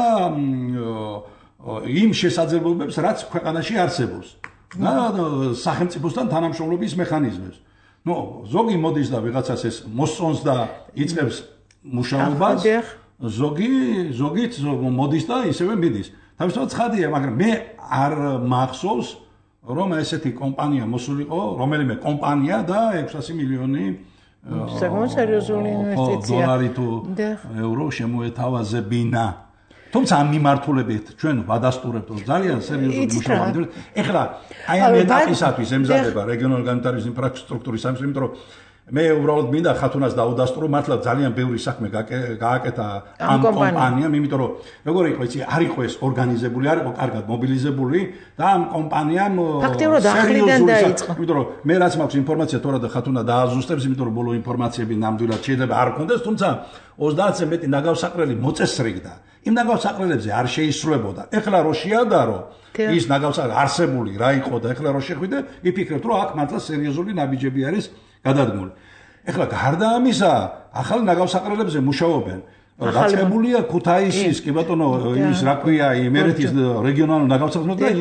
Speaker 1: იმ შესაძლებლობებს, რაც ქვეყანაში არსებობს. და სახელმწიფოსთან თანამშრომლობის მექანიზმებს. ну ზოგი მოდის და ვიღაცას ეს მოსწონს და იწყებს მუშაობას, ზოგით მოდის და ისევე მიდის. თავისთავად ცხადია, მაგრამ მე არ მახსოვს, რომ ესეთი კომპანია მოსულიყო, რომელიმე კომპანია და 600 მილიონი
Speaker 2: საკმაოდ სერიოზული ინვესტიცია
Speaker 1: დოლარი თუ ევრო შემოეთავაზებინა. თუმცა ამ მიმართულებით ჩვენ ვადასტურებთ, რომ ძალიან სერიოზული მუშაობა მიდიოდა. ეხლა აი ამ ეტაპისათვის ემზადება რეგიონალური განვითარების ინფრასტრუქტურის სამინისტრო, იმიტომ რომ მე უბრალოდ მინდა ხათუნას დაუდასტურო, მართლა ძალიან ბევრი საქმე გააკეთა ამ კომპანიამ, იმიტომ რომ როგორ იყო იცი, არ იყო ეს ორგანიზებული, არ იყო კარგად მობილიზებული და ამ კომპანიამ
Speaker 2: ფაქტიურად ახლიდან დაიწყო.
Speaker 1: იმიტომ რომ მე რაც მაქვს ინფორმაცია, თორე და ხათუნა დააზუსტებს, იმიტომ რომ ბოლო ინფორმაციები ნამდვილად შეიძლება არ გქონდეს, თუმცა 30-ზე მეტი ნაგავსაყრელი მოწესრიგდა. იმ ნაგავსაყრელებზე არ შეისრულებოდა. ეხლა რო შეადარო ის ნაგავსაყრელი არსებული რა იყო და ეხლა რო შეხვიდე, იფიქრებთ რომ აქ მართლა სერიოზული ნაბიჯები არის გადადგმული. ეხლა გარდა ამისა, ახალ ნაგავსაყრელებზე მუშაობენ. დაწყებულია ქუთაისის, კი ბატონო, ის რა ქვია, იმერეთის რეგიონალური ნაგავსაყრელი და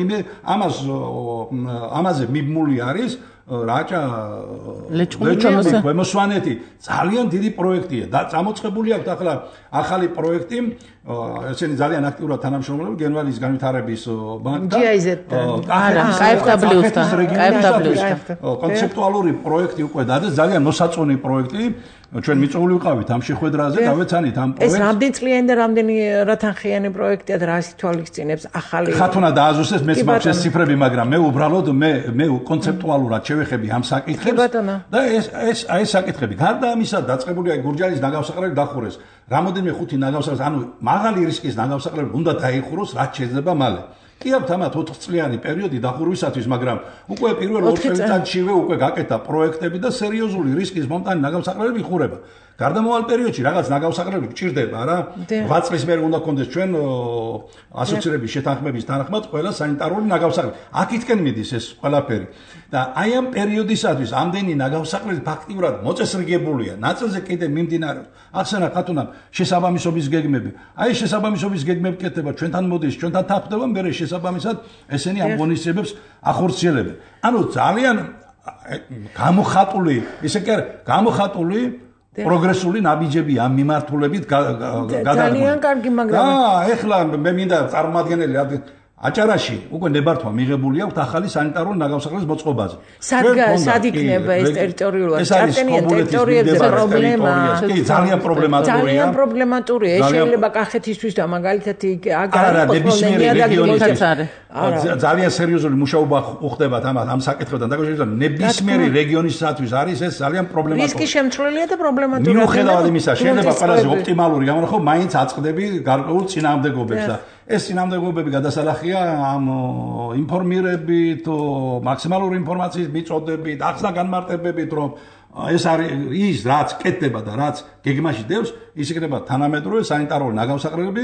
Speaker 1: ამაზე მიბმული არის რაჭა ქვემოსვანეთი. ძალიან დიდი პროექტია და წამოწყებული აქვს ახლა ახალი პროექტი, ესენი ძალიან აქტიურად თანამშრომლობენ გენუალის განვითარების ბანკთან.
Speaker 3: KfW-თან.
Speaker 1: კონცეპტუალური პროექტი უკვე დადეს, ძალიან მოსაწონი პროექტი. ჩვენ მიწვეული ვიყავით ამ შეხვედრაზე, დავეცანით ამ პროექტს.
Speaker 2: ეს რამდენი წლიანი და რამდენი რათანხიანი პროექტია და რა ითვალისწინებს ახალი?
Speaker 1: ხათუნა დააზუსტებს, მეც მაქვს ეს ციფრები, მაგრამ მე უბრალოდ მე კონცეპტუალურად შევეხები ამ საკითხებს და ეს საკითხები. გარდა ამისა, დაწყებულია გურჯაანის ნაგავსაყრელი დახურეს. რამოდენიმე 5 ნაგავსაყრელი, ანუ მაღალი რისკის ნაგავსაყრელი უნდა დაიხუროს, რაც შეიძლება მალე. კი აქვს ამათ 4 წლიანი პერიოდი დახურვისათვის, მაგრამ უკვე პირველ 4 წელიწადშივე უკვე გაკეთა პროექტები და სერიოზული რისკის მომტანი ნაგავსაყრელები იხურება. გარდამავალ პერიოდში რაღაც ნაგავსაყრელები გჭირდება რა. 8 წლის მერე უნდა გქონდეს ჩვენ ასოცირების შეთანხმების თანახმად ყველა სანიტარული ნაგავსაყრელი. აქეთკენ მიდის ეს ყველაფერი. და აი ამ პერიოდისათვის ამდენი ნაგავსაყრელი ფაქტიურად მოწესრიგებულია. ნაწილზე კიდე მიმდინარეობს. ახსენა ხათუნამ შესაბამისობის გეგმები. აი შესაბამისობის გეგმები კეთდება, ჩვენთან მოდის, ჩვენთან თაფდება, მერე შესაბამისად ესენი ამ ღონისძიებებს ახორციელებენ. ანუ ძალიან გამოხატული, ისე კი არა, გამოხატული პროგრესული ნაბიჯები ამ მიმართულებით გადადგმული.
Speaker 2: ძალიან კარგი, მაგრამ
Speaker 1: ეხლა მე მინდა წარმომადგენელი აჭარაში უკვე ნებართვა მიღებული აქვს ახალი სანიტარული ნაგავსაყრელის მოწყობაზე.
Speaker 2: სად იქნება ეს ტერიტორიულად? წარწერიან ტერიტორიებზე პრობლემაა.
Speaker 1: კი, ძალიან პრობლემატურია.
Speaker 2: ძალიან პრობლემატურია. ეს შეიძლება კახეთისთვის და მაგალითად
Speaker 1: ძალიან სერიოზული მუშაობა უხდებათ ამ საკითხებთან დაკავშირებით. ნებისმიერი რეგიონისათვის არის ეს ძალიან პრობლემატური.
Speaker 2: რისკი შემცვლელია და პრობლემატურია.
Speaker 1: მიუხედავად იმისა, შეიძლება ყველაზე ოპტიმალური გამონახო, მაინც აწყდები გარკვეულ წინააღმდეგობებს და ეს წინააღმდეგობები გადასალახია ამ ინფორმირებით, მაქსიმალური ინფორმაციის მიწოდებით, ახსნა განმარტებებით, რომ ეს არის ის რაც კეთდება და რაც გეგმაში დევს, ის იქნება თანამედროვე სანიტარული ნაგავსაყრელები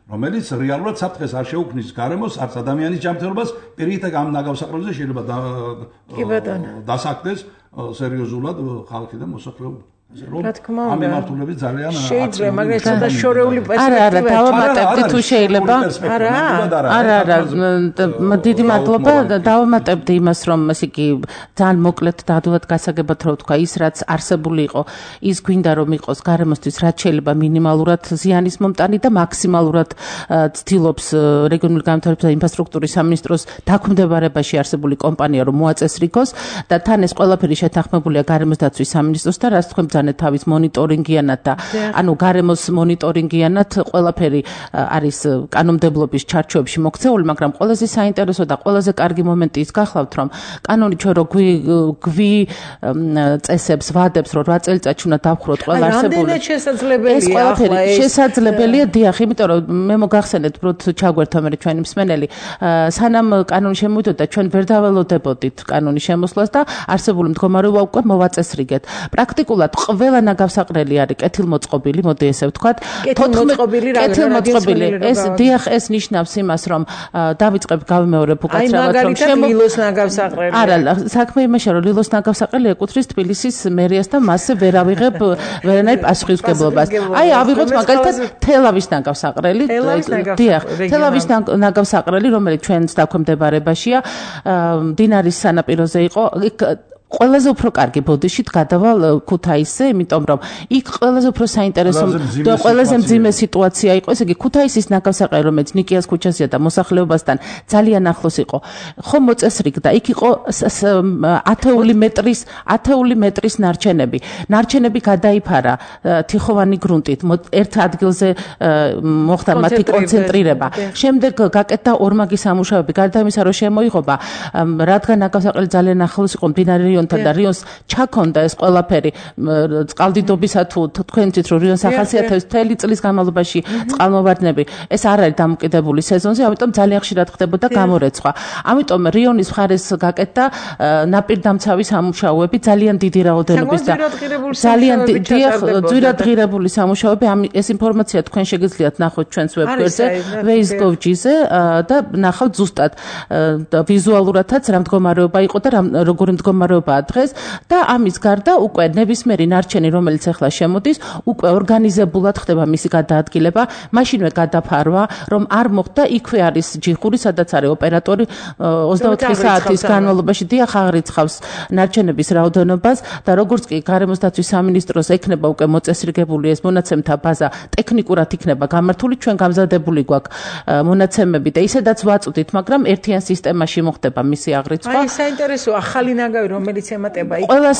Speaker 1: რომელიც რეალურად საფრთხეს არ შეუქმნის გარემოს, არც ადამიანის ჯანმრთელობას, პირიქით ამ ნაგავსაყრელზე შეიძლება დასაქმდეს სერიოზულად ხალხი და მოსახლეობა.
Speaker 2: რა თქმა უნდა.
Speaker 1: ამ მიმართულებით ძალიან
Speaker 2: შეიძლება, მაგრამ ცოტა შორეული პერსპექტივა.
Speaker 3: დავამატებდი თუ შეიძლება. არა, დიდი მადლობა. დავამატებდი იმას, რომ ესე იგი ძალიან მოკლედ და ადვილად გასაგებად რო ვთქვა, ის რაც არსებული იყო, ის გვინდა რომ იყოს გარემოსთვის რაც შეიძლება მინიმალურად ზიანის მომტანი და მაქსიმალურად ცდილობს რეგიონული განვითარების და ინფრასტრუქტურის სამინისტროს დაქვემდებარებაში არსებული კომპანია რომ მოაწესრიგოს და თან ეს ყველაფერი შეთანხმებულია გარემოს დაცვის სამინისტროს და რაც თქვენ თავის მონიტორინგიანად და ანუ გარემოს მონიტორინგიანად ყველაფერი არის კანონმდებლობის ჩარჩოებში მოქცეული, მაგრამ ყველაზე საინტერესო და ყველაზე კარგი მომენტი ის გახლავთ, რომ კანონი ჩვენ რო გვი წესებს ვადებს, რომ 8 წელიწადში უნდა დავხროთ ყველა არსებული.
Speaker 2: რამდენად შესაძლებელია
Speaker 3: ეს ყველაფერი შესაძლებელია, დიახ, იმიტომ რომ მე მოგახსენეთ, რომ ჩაგვერთა მე ჩვენი მსმენელი, სანამ კანონი შემოვიდოდა, ჩვენ ვერ დაველოდებოდით კანონის შემოსვლას და არსებული მდგომარეობა უკვე მოვაწესრიგეთ. პრაქტიკულად ყველა ნაგავსაყრელი არის კეთილმოწყობილი, მოდი ესე ვთქვათ. კეთილმოწყობილი. ეს დიახ, ეს ნიშნავს იმას, რომ დავიწყებ გავიმეორებ უკაცრავად, რომ
Speaker 2: ლილოს ნაგავსაყრელი.
Speaker 3: არა, საქმე იმაშია, რომ ლილოს ნაგავსაყრელი ეკუთვნის თბილისის მერიას და მასზე ვერ ავიღებ ვერანაირ პასუხისმგებლობას. აი, ავიღოთ მაგალითად თელავის ნაგავსაყრელი. დიახ, თელავის ნაგავსაყრელი, რომელიც ჩვენს დაქვემდებარებაშია, მდინარის სანაპიროზე იყო, ყველაზე უფრო კარგი ბოდიშით გადავალ ქუთაისზე, იმიტომ რომ იქ ყველაზე უფრო საინტერესო და ყველაზე მძიმე სიტუაცია იყო, ესე იგი ქუთაისის ნაგავსაყრელი, რომელიც ნიკიას ქუჩაზეა და მოსახლეობასთან ძალიან ახლოს იყო, ხომ მოწესრიგდა, იქ იყო 10 მეტრის ნარჩენები. ნარჩენები გადაიფარა თიხოვანი გრუნტით, ერთ ადგილზე მოხდა მათი კონცენტრირება. შემდეგ გაკეთდა ორმაგი სამუშაოები, გარდა იმისა, რომ შემოიღობა, რადგან ნაგავსაყრელი ძალიან ახლოს იყო მდინარე და რიონს ჩაქონდა ეს ყველაფერი წყალდიდობისა თუ თქვენ იცით რომ რიონს ახასიათებს მთელი წლის განმავლობაში წყალმოვარდნები ეს არ არის დამოკიდებული სეზონზე, ამიტომ ძალიან ხშირად ხდებოდა გამორეცხვა. ამიტომ რიონის მხარეს გაკეთდა ნაპირდამცავი სამუშაოები ძალიან დიდი რაოდენობის და ძალიან ძვირადღირებული სამუშაოები. ეს ინფორმაცია თქვენ შეგიძლიათ ნახოთ ჩვენს ვებგვერდზე waze.gov.ზე და ნახავთ ზუსტად ვიზუალურადაც რა მდგომარეობა იყო და როგორი მდგომარეობა დღეს და ამის გარდა უკვე ნებისმიერი ნარჩენი რომელიც ახლა შემოდის უკვე ორგანიზებულად ხდება მისი გადაადგილება, მაშინვე გადაფარვა, რომ არ მოხდა იქვე არის ჯიხური, სადაც არის ოპერატორი 24 საათის განმავლობაში დიახ აღრიცხავს ნარჩენების რაოდენობას და როგორც კი გარემოს დაცვის სამინისტროს ექნება უკვე მოწესრიგებული ეს მონაცემთა ბაზა ტექნიკურად იქნება გამართული, ჩვენ გამზადებული გვაქვს მონაცემები და ისედაც ვაწვდით, მაგრამ ერთიან სისტემაში მოხდება მისი აღრიცხვა.
Speaker 2: აი საინტერესო ახალი ნაგავი რომელიც ემატება იქ
Speaker 3: ყველას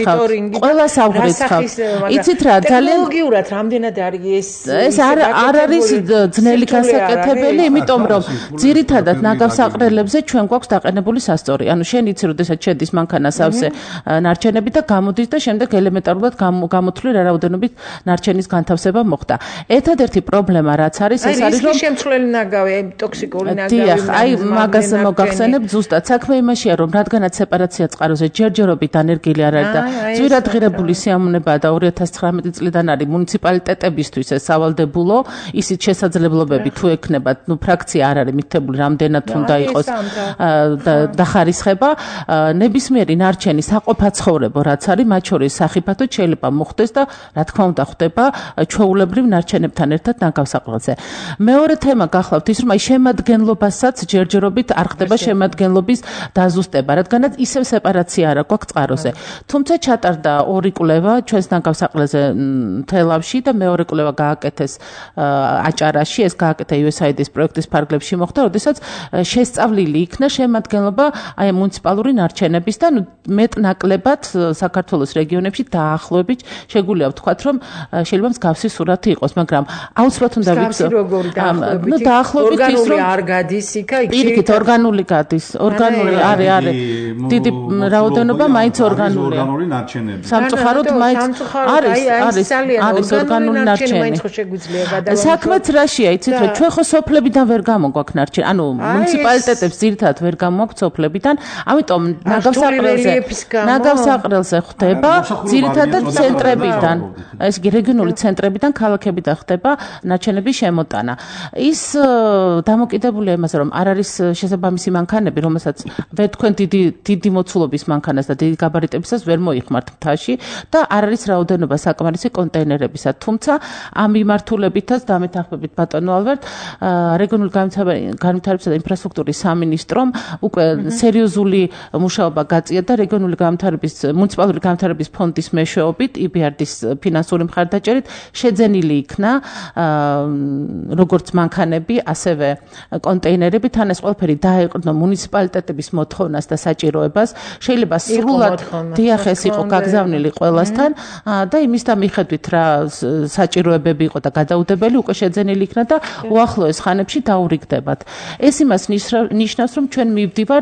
Speaker 3: აღრიცხავს. იცით რა,
Speaker 2: ტექნოლოგიურად რამდენად არის
Speaker 3: ეს არ არის ძნელი გასაკეთებელი, იმიტომ რომ ძირითადად ნაგავსაყრელებზე ჩვენ გვაქვს დაყენებული სასწორი. ანუ შენ იცი, როდესაც შედის მანქანა სავსე ნარჩენები და გამოდის და შემდეგ ელემენტარულად გამოთვლი რა რაოდენობით ნარჩენის განთავსება მოხდა. ერთადერთი პრობლემა რაც არის, ეს არის რომ
Speaker 2: შემცვლელი ნაგავი, ტოქსიკური ნაგავი.
Speaker 3: დიახ, აი მაგას მოგახსენებ ზუსტად. საქმე იმაშია, რომ რადგანაც სეპარაცია წყაროზე ჯერჯერობით ანერგილი არ არის და ძვირადღირებული სიამოვნებაა და 2019 წლიდან არის მუნიციპალიტეტებისთვის ეს სავალდებულო, ისიც შესაძლებლობები თუ ექნებათ, ფრაქცია არ არის მითითებული რამდენად უნდა იყოს დახარისხება, ნებისმიერი ნარჩენი საყოფაცხოვრებო რაც არის, მათ შორის სახიფათოდ შეიძლება მოხდეს და რა თქმა უნდა ხდება ჩვეულებრივ ნარჩენებთან ერთად ნაგავსაყრელზე. მეორე თემა გახლავთ ის, რომ აი შემადგენლობასაც ჯერჯერობით არ ხდება შემადგენლობის დაზუსტება, რადგანაც ისევ სეპარაცია არა გვაქვს წყაროზე. თუმცა ჩატარდა ორი კვლევა ჩვენს ნაგავსაყრელზე თელავში და მეორე კვლევა გააკეთეს აჭარაში, ეს გააკეთა USAID-ის პროექტის ფარგლებში მოხდა, როდესაც შესწავლილი იქნა შემადგენლობა აი მუნიციპალური ნარჩენების და მეტნაკლებად საქართველოს რეგიონებში დაახლოებით შეგვიძლია ვთქვათ, რომ შეიძლება მსგავსი სურათი იყოს, მაგრამ აუცილებლად უნდა ვიცოდეთ, დაახლოებით ის რომ არ გადის იქა, იქით ორგანული გადის, ორგანული არის დიდი რაოდენობით რაოდენობა მაინც ორგანულია.
Speaker 1: ორგანული ნარჩენები.
Speaker 3: სამწუხაროდ მაინც არის ორგანული ნარჩენები. საქმეც რაშია, იცით რომ ჩვენ ხო სოფლებიდან ვერ გამოგვაქვს ნარჩენი, ანუ მუნიციპალიტეტებს ძირითადად ვერ გამოაქვს სოფლებიდან, ამიტომ ნაგავსაყრელზე ხდება ძირითადად ცენტრებიდან, ეს იგი რეგიონული ცენტრებიდან, ქალაქებიდან ხდება ნარჩენების შემოტანა. ის დამოკიდებულია იმაზე, რომ არ არის შესაბამისი მანქანები, რომელსაც ვერ თქვენ დიდი მოცულობის მანქანას და დიდი გაბარიტებისას ვერ მოიხმართ მთაში და არ არის რაოდენობა საკმარისი კონტეინერებისა. თუმცა ამ მიმართულებითაც დამეთანხმებით ბატონო ალბერტ, რეგიონული განვითარებისა და ინფრასტრუქტურის სამინისტრომ უკვე სერიოზული მუშაობა გაწია და რეგიონული მუნიციპალური განვითარების ფონდის მეშვეობით EBRD-ის ფინანსური მხარდაჭერით შეძენილი იქნა როგორც მანქანები, ასევე კონტეინერები, თან ეს ყველაფერი დაეყრდნო მუნიციპალიტეტების მოთხოვნას და საჭიროებას. შეიძლება სრულად დიახეს იყო გაგზავნილი ყველასთან და იმის და მიხედვით რა საჭიროებები იყო და გადაუდებელი უკვე შეძენილი იქნა და უახლოეს ხანებში დაურიგდებათ. ეს იმას ნიშნავს, რომ ჩვენ მივდივართ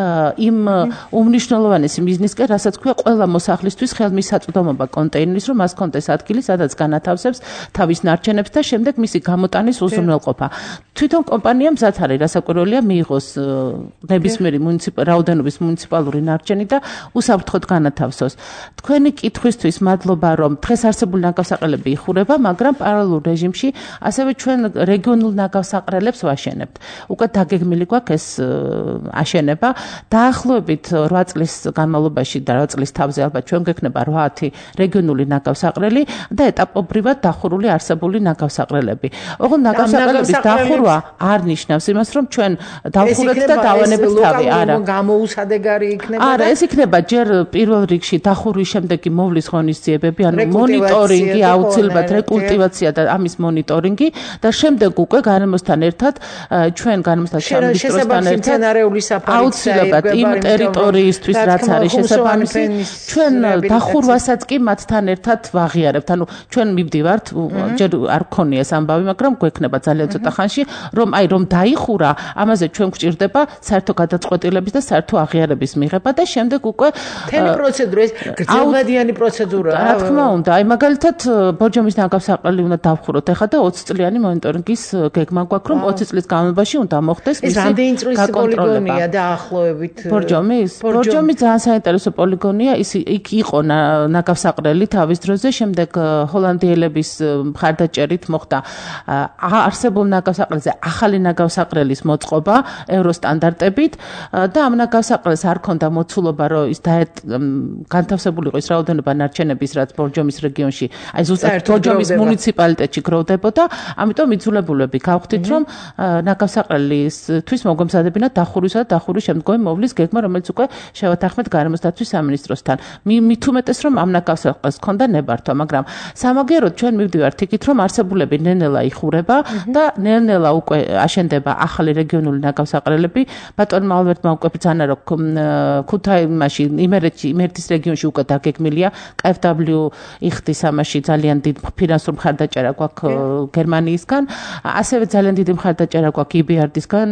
Speaker 3: იმ უმნიშვნელოვანესი მიზნისკენ, რასაც ქვია ყველა მოსახლისთვის ხელმისაწვდომობა კონტეინერის, რომ მას კონდეს ადგილი, სადაც განათავსებს თავის ნარჩენებს და შემდეგ მისი გამოტანის უზრუნველყოფა. თვითონ კომპანიამ მზად არის, რასაკვირველია, მიიღოს ნებისმიერი რაოდენობის მუნიციპალური ნარჩენი და უსაფრთხოდ განათავსოს. თქვენი კითხვისთვის მადლობა, რომ დღეს არსებული ნაგავსაყრელები იხურება, მაგრამ პარალელურ რეჟიმში ასევე ჩვენ რეგიონულ ნაგავსაყრელებს ვაშენებთ. უკვე დაგეგმილი გვაქვს ეს აშენება. დაახლოებით 8 წლის განმავლობაში და 8 წლის თავზე ალბათ ჩვენ გექნება 8 რეგიონული ნაგავსაყრელი და ეტაპობრივად დახურული არსებული ნაგავსაყრელები. ოღონდ ნაგავსაყრელების დახურვა არ ნიშნავს იმას, რომ ჩვენ დავხურებთ და დავანებთ თავი. არა,
Speaker 2: გამოუსადეგარი იქნება.
Speaker 3: არა, ეს იქნება ჯერ პირველ რიგში დახურვის შემდეგი მოვლის ღონისძიებები, ანუ მონიტორინგი, აუცილებლად რეკულტივაცია და ამის მონიტორინგი და შემდეგ უკვე გარემოსთან ერთად ჩვენ გარემოსთან სამინისტროსთან ერთად აუცილებლად იმ ტერიტორიისთვის რაც არის შესაბამისი ჩვენ დახურვასაც კი მათთან ერთად ვაღიარებთ. ანუ ჩვენ მივდივართ, ჯერ არ გქონია ეს ამბავი, მაგრამ გვექნება ძალიან ცოტა ხანში, რომ დაიხურა, ამაზე ჩვენ გვჭირდება საერთო გადაწყვეტილების და საერთო აღიარების მიღება და შემდეგ უკვე
Speaker 2: მთელი პროცედურა, ეს გრძელვადიანი პროცედურაა.
Speaker 3: რა თქმა უნდა, მაგალითად ბორჯომის ნაგავსაყრელი უნდა დავხუროთ ახლა და 20 წლიანი მონიტორინგის გეგმა გვაქვს, რომ 20 წლის განმავლობაში უნდა მოხდეს მისი
Speaker 2: გაკონტროლება. ეს რამდენი წლის პოლიგონია დაახლოებით?
Speaker 3: ბორჯომი ძალიან საინტერესო პოლიგონია, იქ იყო ნაგავსაყრელი თავის დროზე, შემდეგ ჰოლანდიელების მხარდაჭერით მოხდა არსებულ ნაგავსაყრელზე ახალი ნაგავსაყრელის მოწყობა ევროსტანდარტებით და ამ ნაგავსაყრელს არ ქონდა მოცულობა, რომ ის განთავსებული იყო ის რაოდენობა ნარჩენების, რაც ბორჯომის რეგიონში, აი ზუსტად ბორჯომის მუნიციპალიტეტში გროვდებოდა, ამიტომ იძულებულები გავხდით, რომ ნაგავსაყრელისთვის მოგვემზადებინათ დახურვისა და დახურვის შემდგომი მოვლის გეგმა, რომელიც უკვე შევათანხმეთ გარემოსდაცვის სამინისტროსთან. მით უმეტეს, რომ ამ ნაგავსაყრელს ჰქონდა ნებართვა, მაგრამ სამაგიეროდ ჩვენ მივდივართ იქით, რომ არსებულები ნელ-ნელა იხურება და ნელ-ნელა უკვე აშენდება ახალი რეგიონული ნაგავსაყრელები. ბატონმა ალბერტმა უკვე ბრძანა, რომ ქუთაისში, იმერეთის რეგიონში უკვე დაგეგმილია KfW იხდის ამაში ძალიან დიდ ფინანსურ მხარდაჭერა გვაქვს გერმანიისგან, ასევე ძალიან დიდი მხარდაჭერა გვაქვს EBRD-ისგან,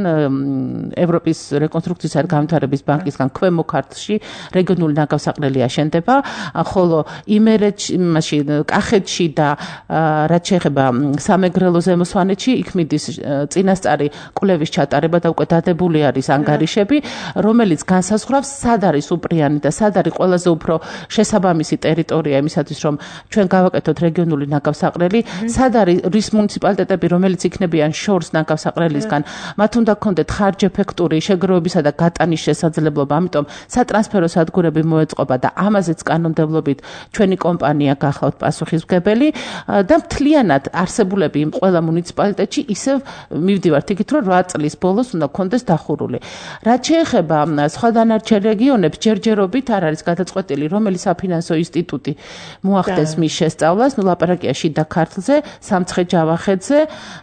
Speaker 3: ევროპის რეკონსტრუქციის და განვითარების ბანკისგან ქვემო ქართლში რეგიონული ნაგავსაყრელი აშენდება, ხოლო იმერეთში, კახეთში და რაც შეეხება სამეგრელო ზემო სვანეთში, იქ მიდის წინასწარი კვლევის ჩატარება და უკვე დადებული არის ანგარიშები, რომელიც განსაზღვრავს სად არის უპრიანი და სად არის ყველაზე უფრო შესაბამისი ტერიტორია იმისათვის, რომ ჩვენ გავაკეთოთ რეგიონული ნაგავსაყრელი, სად არის რის მუნიციპალიტეტები, რომელიც იქნებიან შორს ნაგავსაყრელისგან, მათ უნდა გქონდეთ ხარჯ-ეფექტური შეგროვებისა და გატანის შესაძლებლობა, ამიტომ სატრანსფერო სადგურები მოეწყობა და ამაზეც კანონმდებლობით ჩვენი კომპანია გახავთ პასუხისმგებელი და მთლიანად არსებულები იმ ყველა მუნიციპალიტეტში ისევ მივდივართ იქით, რომ 8 წლის ბოლოს უნდა გქონდეს დახურული. რაც შეეხება სხვა დანარჩენ რეგიონებს, ჯერჯერობით არ არის გადაწყვეტილი, რომელი საფინანსო ინსტიტუტი მოახდენს მის შესწავლას, ლაპარაკია შიდა ქართლზე, სამცხე-ჯავახეთზე,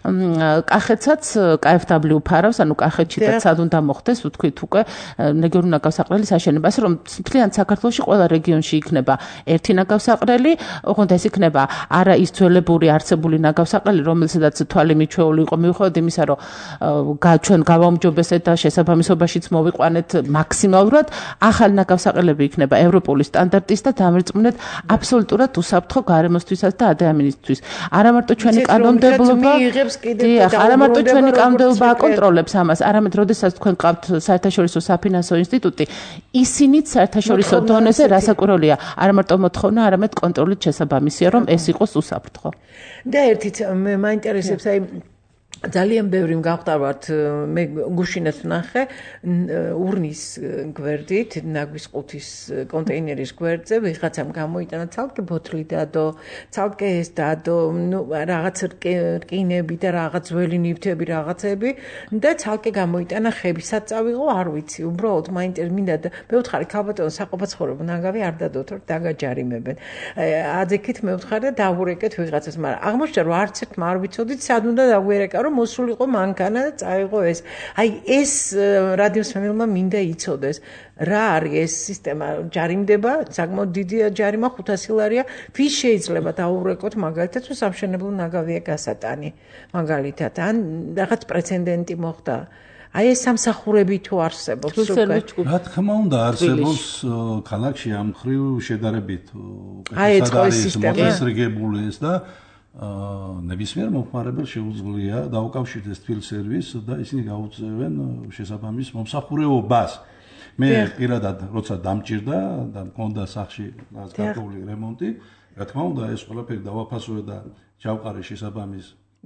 Speaker 3: კახეთსაც KfW ფარავს, ანუ კახეთშიც სად უნდა მოხდეს, ვთქვით უკვე რეგიონული ნაგავსაყრელის აშენება, ასე რომ მთლიან საქართველოში ყველა რეგიონში იქნება ერთი ნაგავსაყრელი, ოღონდ ეს იქნება არა ის ძველებური არსებული ნაგავსაყრელი, რომელსაც თვალი მიჩვეული იყო მიუხედავად იმისა, რომ ჩვენ გავაუმჯობესეთ და შესაბამისობაშიც მოვიყვანეთ მაქსიმალურად, ახალი ნაგავსაყრელები იქნება ევროპული სტანდარტის და დამერწმუნეთ აბსოლუტურად უსაფრთხო გარემოსთვისაც და ადამიანისთვის. არა მარტო ჩვენი კანონმდებლობა, არა მარტო ჩვენი კანონმდებლობა აკონტროლებს ამას, არამედ როდესაც თქვენ ყავთ საერთაშორისო საფინანსო ინსტიტუტი, ისინიც საერთაშორისო დონეზე რასაკვირველია, არა მარტო მოთხოვნა, არამედ კონტროლით შესაბამისია, რომ ეს იყოს უსაფრთხო.
Speaker 2: და ერთით მე მაინტერესებს აი ძალიან ბევრი მგავტავართ მე გუშინაც ვნახე ურნის გვერდით ნაგვის ყუთის კონტეინერის გვერდზე ვიღაცამ გამოიტანა ცალკე ბოთლი დადო ცალკე ეს დადო ნუ რაღაც რკინები და რაღაც ძველი ნივთები რაღაცები და ცალკე გამოიტანა ხები საწავიღო არ ვიცი უბრალოდ მინდა მე ვთხარი ქალბატონო საყოფაცხოვრებო ნაგავი არ დადოთ რომ დაგაჯარიმებენ აძექით მე ვთხარი და დავურეკეთ ვიღაცას მაგრამ აღმოჩნდა რომ არც ერთმა არ ვიცოდით სად უნდა დავუერეკა მოსულიყო მანქანა და წაიღო ეს. აი ეს რადიოს ფემილმა მინდა იცოდეს. რა არის ეს სისტემა? ჯარიმდება, საკმაოდ დიდი ჯარიმა 500 ლარია. ვის შეიძლება დაურეკოთ მაგალითად, რომ სამშენებლო ნაგავია გასატანი. მაგალითად, ან რაღაც პრეცედენტი მოხდა. აი ეს სამსახურები თუ არსებობს
Speaker 1: უკვე. რა თქმა უნდა, არსებობს ქალაქში ამ ხრივ შედარებით მოკესრიგებული ეს და ნებისმიერ მომხმარებელს შეუძლია დაუკავშირდეს თბილ სერვისს და ისინი გაუწევენ შესაბამის მომსახურეობას. მე პირადად როცა დამჭირდა და მქონდა სახლში გასაგებული რემონტი, რა თქმა უნდა ეს ყველაფერი დავაფასოვე და ჩავყარე შესაბამის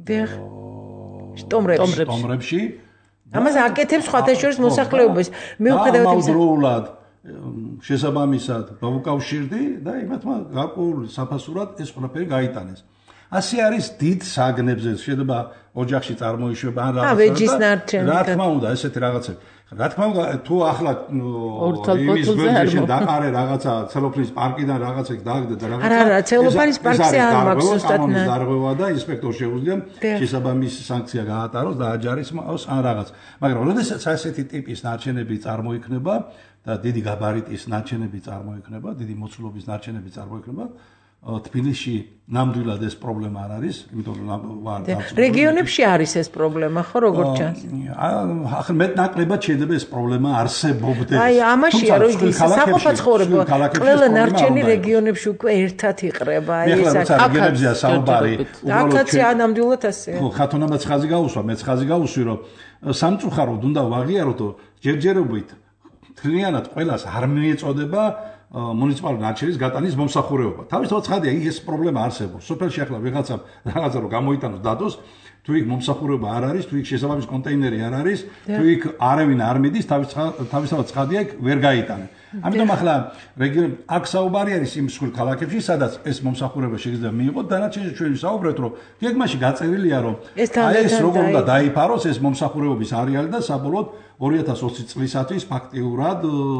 Speaker 1: სტომრებში.
Speaker 2: ამას აკეთებს სხვათა შორის მოსახლეობას. მე ვხედავთ
Speaker 1: ამავდროულად შესაბამისად დავუკავშირდი და იმათმა გარკვეულ საფასურად ეს ყველაფერი გაიტანეს. ასე არის დიდ საგნებზე შეიძლება ოჯახში წარმოიშვება ან რაღაცა რა თქმა უნდა ესეთი რაღაცები რა თქმა უნდა თუ ახლა იმის გვერდში დაყარე რაღაცა ცელოფნის პარკიდან რაღაცა დააგდე და რაღაცა
Speaker 2: არა ცელოფნის პარკზე არ მაქვს ზუსტად
Speaker 1: დარღვევა და ინსპექტორ შეუძლია შესაბამისი სანქცია გაატაროს და აჯარისმოს ან რაღაც მაგრამ როდესაც ასეთი ტიპის ნარჩენები წარმოიქმნება და დიდი გაბარიტის ნარჩენები წარმოიქმნება დიდი მოცულობის ნარჩენები წარმოიქმნება თბილისში ნამდვილად ეს პრობლემა არ არის, იმიტომ რომ ვარ
Speaker 2: რეგიონებში არის ეს პრობლემა, ხო როგორ ჩანს?
Speaker 1: ახლა მეტნაკლებად შეიძლება ეს პრობლემა არსებობდეს.
Speaker 2: აი, ამაშია რომ საყოფაცხოვრებო ყველა ნარჩენი რეგიონებში უკვე ერთად იყრება,
Speaker 1: აი ეს რეგიონებზეა საუბარი.
Speaker 2: აკაცია ნამდვილად ასეა.
Speaker 1: ხო, ხათონამაც ხაზი გაუსვა, მეც ხაზი გაუსვი, რომ სამწუხაროდ უნდა ვაღიაროთ, რომ ჯერჯერობით თლიანად ყველას არ მიეწოდება მუნიციპალური ნარჩენის გატანის მომსახურეობა. თავისთავად ცხადია, ეს პრობლემა არსებობს. სოფელში ახლა ვიღაცა რაღაცა რომ გამოიტანოს დადოს, თუ იქ მომსახურეობა არ არის, თუ იქ შესაბამის კონტეინერი არ არის, თუ იქ არავინ არ მიდის, თავისთავად ცხადია, იქ ვერ გაიტანენ. ამიტომ ახლა აქ საუბარი არის იმ მსხვილ ქალაქებში, სადაც ეს მომსახურება შეიძლება მიიღოთ, დანარჩენში ჩვენ ვისაუბრეთ, რომ გეგმაში გაწერილია, რომ აი ეს როგორ უნდა დაიფაროს ეს მომსახურებების არეალი და საბოლოოდ 2020 წლისათვის ფაქტიურად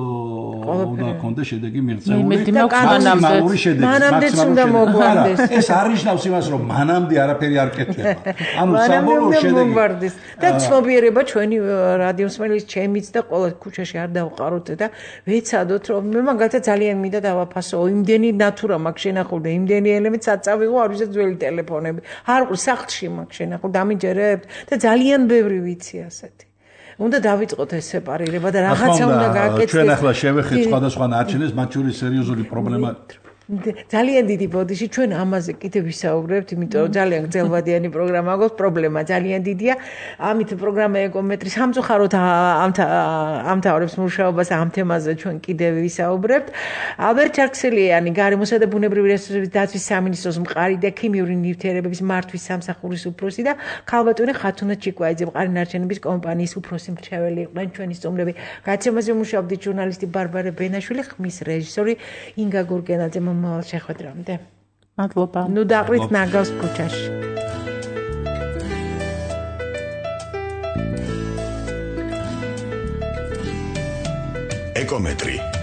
Speaker 1: უნდა კონდეს შედეგი მიღწეული
Speaker 3: და
Speaker 1: მაქსიმალური შედეგი
Speaker 2: მანამდეც უნდა მოგვარდეს
Speaker 1: ეს არ ნიშნავს იმას რომ მანამდე არაფერი არ კეთდება ანუ საბოლოო შედეგი
Speaker 2: და ცნობიერება ჩვენი რადიოსმელის ჩემიც და ყველა ქუჩაში არ დავყაროთ და ვეცადოთ რომ მე მაგალითად ძალიან მინდა დავაფასო იმდენი ნატურა მაქვს შენახული და იმდენი ელემენტი საწავიღო არ ვიცი ძველი ტელეფონები არ სახლში მაქვს შენახული დამიჯერებთ და ძალიან ბევრი ვიცი ასეთი უნდა დავიწყოთ ეს სეპარირება და რაღაცა უნდა გააკეთდეს.
Speaker 1: ჩვენ ახლა შევეხეთ სხვადასხვა ნარჩენებს, მათ შორის სერიოზული პრობლემა
Speaker 2: ძალიან დიდი ბოდიში ჩვენ ამაზე კიდევ ვისაუბრებთ, იმიტომ რომ ძალიან გრძელვადიანი პროგრამა გვაქვს, პრობლემა ძალიან დიდია. ამით პროგრამა ეკომეტრი სამწუხაროდ ამთავრებს მუშაობას ამ თემაზე ჩვენ კიდევ ვისაუბრებთ. ალბერტ ჩარკსელიანი, გარემოსა და ბუნებრივი რესურსების დაცვის სამინისტროს მყარი და ქიმიური ნივთიერებების მართვის სამსახურის უფროსი და ქალბატონი ხათუნა ჩიკვაიძე მყარი ნარჩენების კომპანიის უფროსი მრჩეველი იყვნენ ჩვენი სტუმრები. გაცემაზე მუშაობდით ჟურნალისტი ბარბარე ბენაშვილი, ხმის რეჟისორი ინგა გურგენაძე მომავალ შეხვედრამდე.
Speaker 3: მადლობა.
Speaker 2: ნუ დაყრით ნაგავს ქუჩაში.
Speaker 5: ეკომეტრი